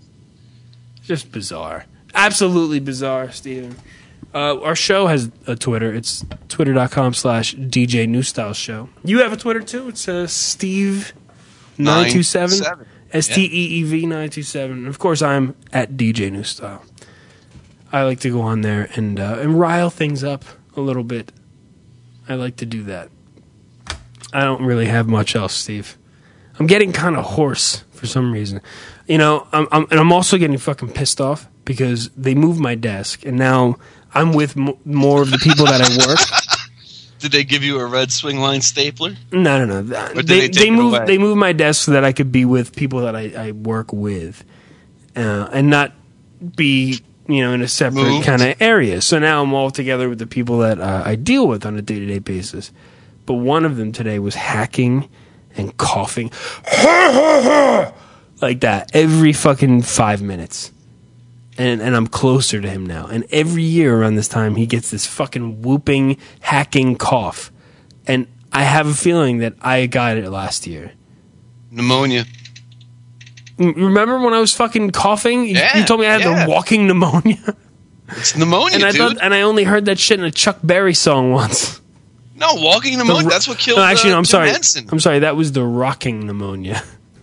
Just bizarre. Absolutely bizarre, Steven. Uh, our show has a Twitter. It's twitter.com slash DJ New Style Show. You have a Twitter too? It's uh, Steve nine two seven. S T E E V nine two seven. And of course, I'm at D J New Style. I like to go on there and uh, and rile things up a little bit. I like to do that. I don't really have much else, Steve. I'm getting kind of hoarse for some reason. You know, I'm, I'm, and I'm also getting fucking pissed off because they moved my desk, and now I'm with m- more of the people that I work. Did they give you a red swing line stapler? No, no, no. Or did They, they take they it moved. away? They moved my desk so that I could be with people that I, I work with, uh, and not be, you know, in a separate Moved. kind of area. So now I'm all together with the people that uh, I deal with on a day to day basis. But one of them today was hacking and coughing like that every fucking five minutes. And and I'm closer to him now. And every year around this time, he gets this fucking whooping, hacking cough. And I have a feeling that I got it last year. Pneumonia. M- Remember when I was fucking coughing? You- Yeah, you told me I had yeah. the walking pneumonia. It's pneumonia, And I dude. thought, and I only heard that shit in a Chuck Berry song once. no, walking pneumonia. The ro- That's what killed No, actually, uh, no, I'm Jim sorry. Henson. I'm sorry. That was the rocking pneumonia.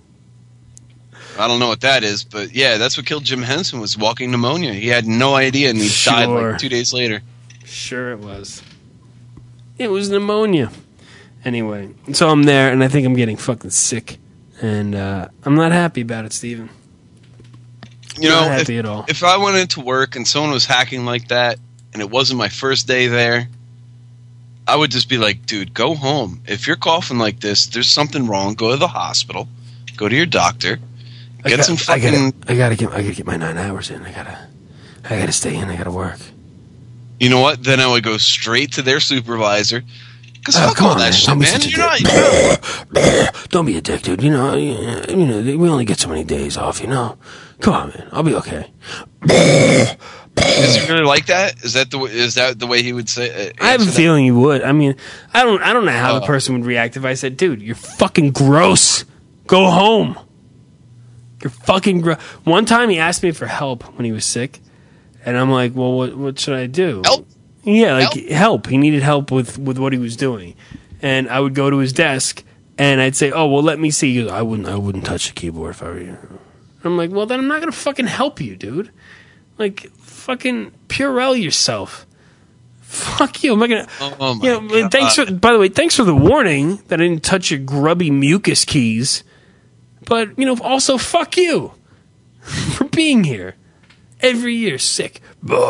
I don't know what that is, but yeah, that's what killed Jim Henson was walking pneumonia. He had no idea, and he died Sure. like two days later. Sure, it was. It was pneumonia. Anyway, so I'm there, and I think I'm getting fucking sick, and uh, I'm not happy about it, Steven. You Not know, if, happy at all. if I went into work and someone was hacking like that, and it wasn't my first day there, I would just be like, dude, go home. If you're coughing like this, there's something wrong. Go to the hospital. Go to your doctor. Get I got, some I fucking. gotta, I gotta get, I gotta get my nine hours in. I gotta, I gotta stay in. I gotta work. You know what? Then I would go straight to their supervisor. Because Oh, fuck come all on, that man. shit, Don't be man. such a You're not. dick. You're not Don't be a dick, dude. You know, you, you know, we only get so many days off. You know, come on, man. I'll be okay. is he really like that? Is that the way- is that the way he would say? Uh, I have a answer that? feeling you would. I mean, I don't, I don't know how the Oh. person would react if I said, "Dude, you're fucking gross. Go home. You're fucking gross." One time, he asked me for help when he was sick, and I'm like, "Well, what, what should I do?" Help? Yeah, like Help? help. He needed help with with what he was doing, and I would go to his desk and I'd say, "Oh, well, let me see." He goes, I wouldn't, I wouldn't touch the keyboard if I were you. I'm like, "Well, then I'm not gonna fucking help you, dude. Like, fucking Purell yourself. Fuck you. I'm not gonna." Oh my you know, God. thanks for. By the way, thanks for the warning that I didn't touch your grubby mucus keys. But you know, also fuck you for being here every year, sick.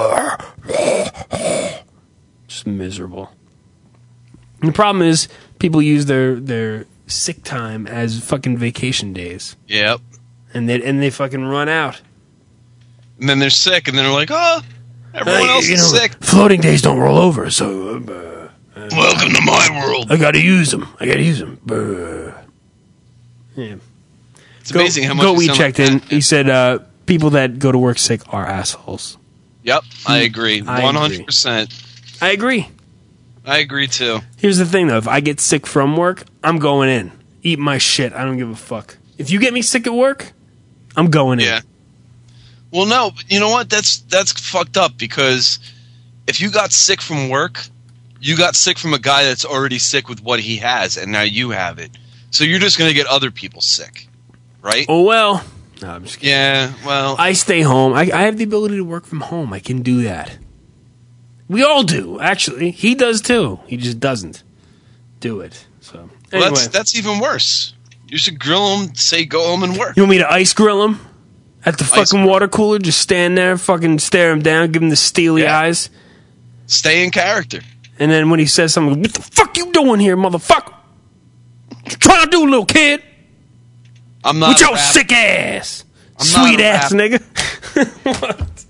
Just miserable. And the problem is, people use their their sick time as fucking vacation days, Yep. and they and they fucking run out. And then they're sick, and then they're like, "Oh, everyone Uh, else you is know, sick. floating days don't roll over, so uh, Welcome to my world." I gotta use them. I gotta use them. Uh, yeah. It's amazing how much Go you we sound checked like in. that. He said uh, people that go to work sick are assholes. Yep, I agree, I one hundred percent. I agree. I agree too. Here's the thing, though. If I get sick from work, I'm going in. Eat my shit. I don't give a fuck. If you get me sick at work, I'm going in. Yeah. Well, no, but you know what? That's that's fucked up because if you got sick from work, you got sick from a guy that's already sick with what he has, and now you have it. So you're just going to get other people sick, right? Oh, well. No, I'm just kidding. Yeah, well. I stay home. I, I have the ability to work from home. I can do that. We all do, actually. He does, too. He just doesn't do it. So well, anyway. that's, that's even worse. You should grill him, say go home and work. You want me to ice grill him? At the fucking water cooler? Just stand there, fucking stare him down, give him the steely Yeah. eyes? Stay in character. And then when he says something, what the fuck you doing here, motherfucker? What you trying to do, little kid? I'm not With a your rapper. sick ass. I'm Sweet not a ass rapper. nigga. What?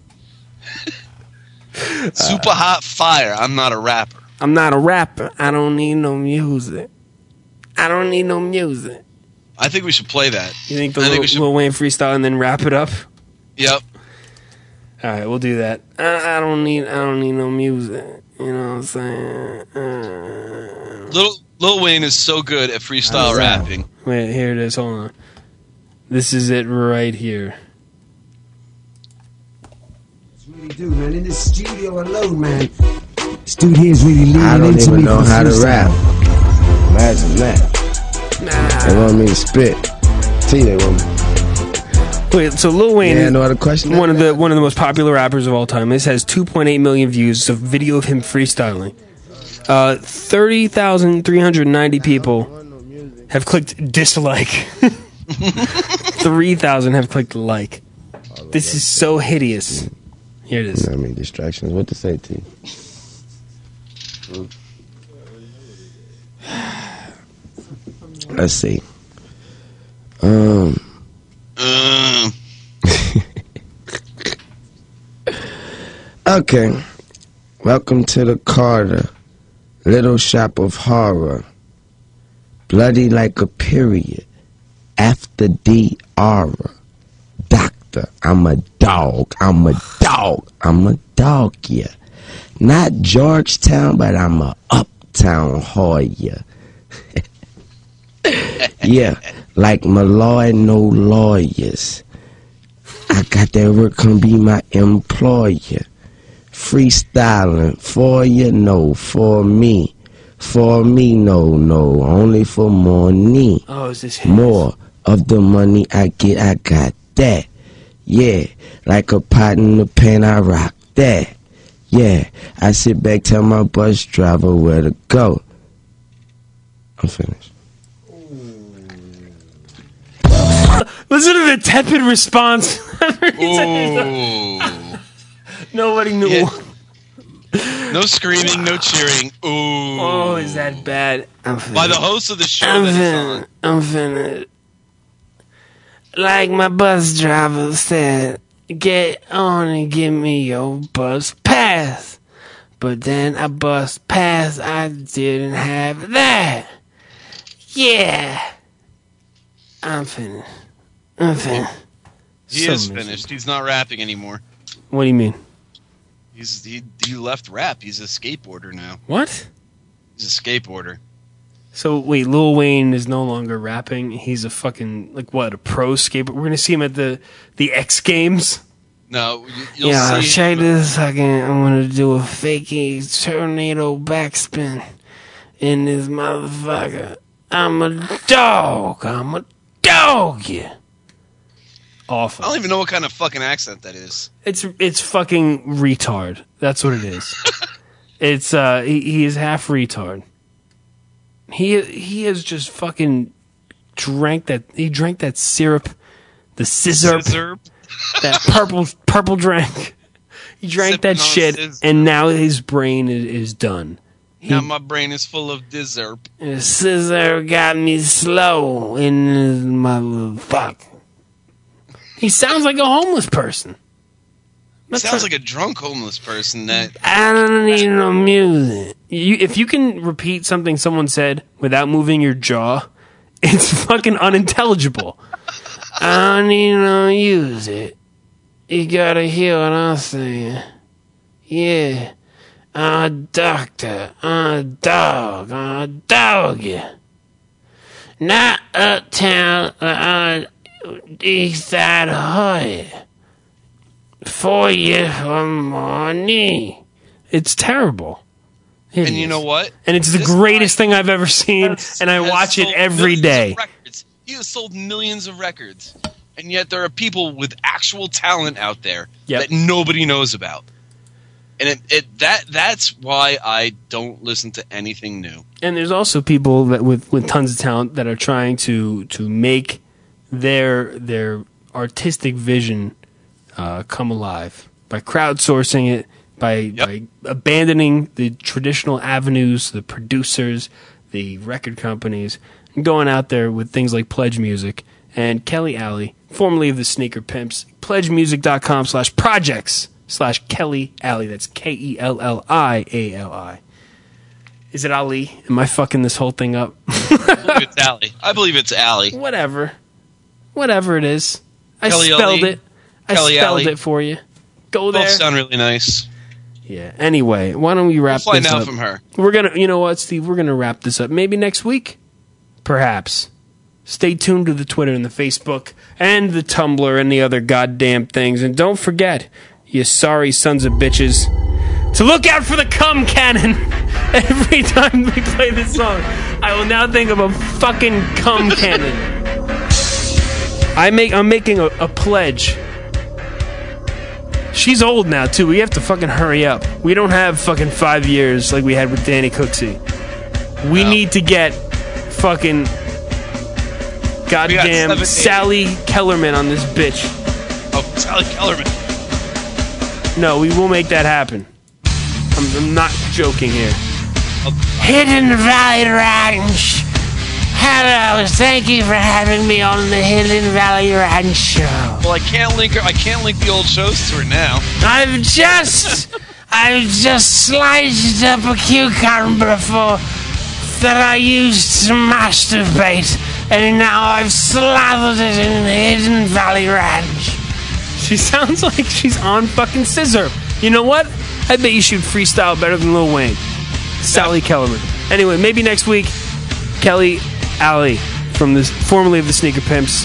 Super hot fire. I'm not a rapper. I'm not a rapper. I don't need no music. I don't need no music. I think we should play that. You think the I think Lil, we should- Lil Wayne freestyle and then wrap it up? Yep. All right, we'll do that. I, I don't need. I don't need no music. You know what I'm saying? Uh, Lil, Lil Wayne is so good at freestyle rapping. wait, here it is. Hold on. This is it right here. Really do, man. In the studio alone, man. This dude here is really leaning I don't into even me know for how to freestyle. rap. Imagine that. They want me to spit. Tell you they want me. Wait, so Lil Wayne Yeah, is no other question. one of the one of the most popular rappers of all time. This has two point eight million views. It's a video of him freestyling. Uh, thirty thousand three hundred ninety people have clicked dislike. three thousand have clicked like. This is so hideous. Here it is. I mean, distractions. What to say to you? Let's see. Um. Um, Okay. Welcome to the Carter, Little Shop of Horror. Bloody like a period. After the aura. Doctor, I'm a dog. I'm a dog. I'm a dog, yeah. Not Georgetown, but I'm a uptown Hoya. Yeah, like Malloy, no lawyers. I got that work, come be my employer. Freestyling, for you, no, for me. For me, no, no, only for money. Oh, is this him? More of the money I get, I got that. Yeah, like a pot in the pan, I rock that. Yeah, I sit back, tell my bus driver where to go. I'm finished. Listen to the tepid response. ooh. Nobody knew. Yeah. No screaming, no cheering. Ooh. Oh, is that bad? I'm By the host of the show I'm that it's finna, on. I'm finna. Like my bus driver said, get on and give me your bus pass. But then I bus pass, I didn't have that. Yeah. I'm finished. I'm finished. He So is miserable. finished. He's not rapping anymore. What do you mean? He's he, he left rap. He's a skateboarder now. What? He's a skateboarder. So wait, Lil Wayne is no longer rapping. He's a fucking like what? A pro skateboarder. We're gonna see him at the the X Games. No, you, you'll Yeah, see. check this second. I'm gonna do a fakey tornado backspin in this motherfucker. I'm a dog. I'm a dog. Yeah. Awful. I don't even know what kind of fucking accent that is. It's it's fucking retard. That's what it is. It's uh he, he is half retard. He he has just fucking drank that he drank that syrup, the scissor, Scissor. that purple purple drink. He drank Sipping that on shit, scissor. and now his brain is, is done. Now my brain is full of dessert. The scissor got me slow in this motherfucker. He sounds like a homeless person. That's Sounds right. like a drunk homeless person that I don't need no music. You, if you can repeat something someone said without moving your jaw, it's fucking unintelligible. I don't need no music. You gotta hear what I'm saying. Yeah. Uh, doctor, uh, dog, uh, dog. Not uptown, uh, east side hood. For you for money. It's terrible. It And you is. know what? And it's the This greatest guy thing I've ever seen, has- and I has watch it sold every millions day. of records. He has sold millions of records, and yet there are people with actual talent out there Yep. that nobody knows about. And it, it that that's why I don't listen to anything new. And there's also people that with, with tons of talent that are trying to to make their their artistic vision uh, come alive by crowdsourcing it, by, Yep. by abandoning the traditional avenues, the producers, the record companies, and going out there with things like Pledge Music and Kelly Alley, formerly of the Sneaker Pimps, pledgemusic.com slash projects slash Kelly Alley. That's K E L L I A L I. Is it Ali? Am I fucking this whole thing up? I believe it's Allie. I believe it's Allie. Whatever. Whatever it is. I Kelly spelled Alley. it. I Kelly spelled Alley. it for you. Go Both there. sound really nice. Yeah. Anyway, why don't we wrap We'll find this out up? from her. We're gonna, you know what, Steve? We're gonna wrap this up. Maybe next week, perhaps. Stay tuned to the Twitter and the Facebook and the Tumblr and the other goddamn things. And don't forget, you sorry sons of bitches, to look out for the cum cannon. Every time we play this song, I will now think of a fucking cum cannon. I make. I'm making a, a pledge. She's old now too. We have to fucking hurry up. We don't have fucking five years like we had with Danny Cooksey. We No. need to get fucking goddamn seven, eight. Sally Kellerman on this bitch. Oh, Sally Kellerman. No, we will make that happen. I'm, I'm not joking here. Oh, Hidden Valley Ranch. Hello, thank you for having me on the Hidden Valley Ranch show. well, I can't link her. I can't link the old shows to her now. I've just, I've just sliced up a cucumber for that I used to masturbate, and now I've slathered it in Hidden Valley Ranch. She sounds like she's on fucking scissor. You know what? I bet you should freestyle better than Lil Wayne. Sally Kellerman. Anyway, maybe next week, Kelly Alley from this formerly of the Sneaker Pimps.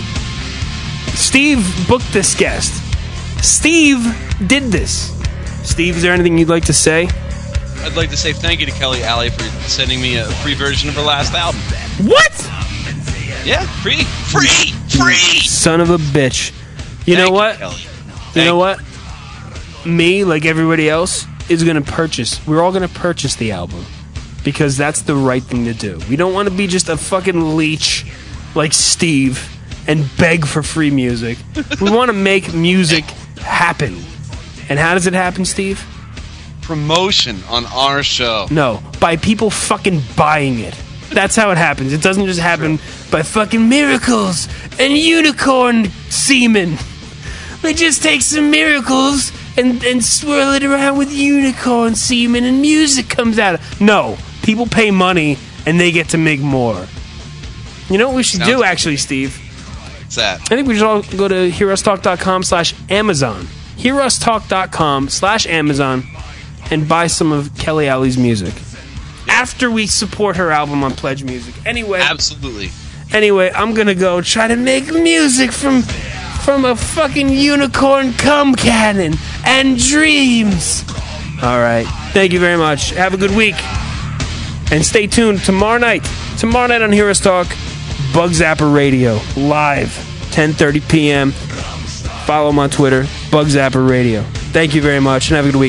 Steve booked this guest. Steve did this. Steve, is there anything you'd like to say? I'd like to say thank you to Kelly Alley for sending me a free version of her last album. What? Yeah, free, free, free. Son of a bitch. You know Thank what? Kelly. You know Thank what? Me, like everybody else, is going to purchase. We're all going to purchase the album. Because that's the right thing to do. We don't want to be just a fucking leech like Steve and beg for free music. We want to make music happen. And how does it happen, Steve? Promotion on our show. No, by people fucking buying it. That's how it happens. It doesn't just happen by fucking miracles and unicorn semen. We just take some miracles and, and swirl it around with unicorn semen and music comes out. No, people pay money and they get to make more. You know what we should Sounds do, good. actually, Steve? What's that? I think we should all go to hearustalk.com slash Amazon. hearustalk.com slash Amazon and buy some of Kelly Alley's music. After we support her album on Pledge Music. Anyway, Absolutely. anyway, I'm gonna go try to make music from from a fucking unicorn cum cannon and dreams. All right. Thank you very much. Have a good week. And stay tuned tomorrow night. Tomorrow night on Heroes Talk, Bug Zapper Radio, live, ten thirty p.m. Follow him on Twitter, Bug Zapper Radio. Thank you very much, and have a good week.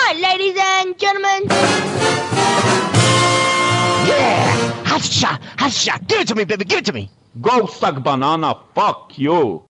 night, ladies and gentlemen. Yeah! Hasha! Hasha! Give it to me, baby! Give it to me! Go suck banana! Fuck you!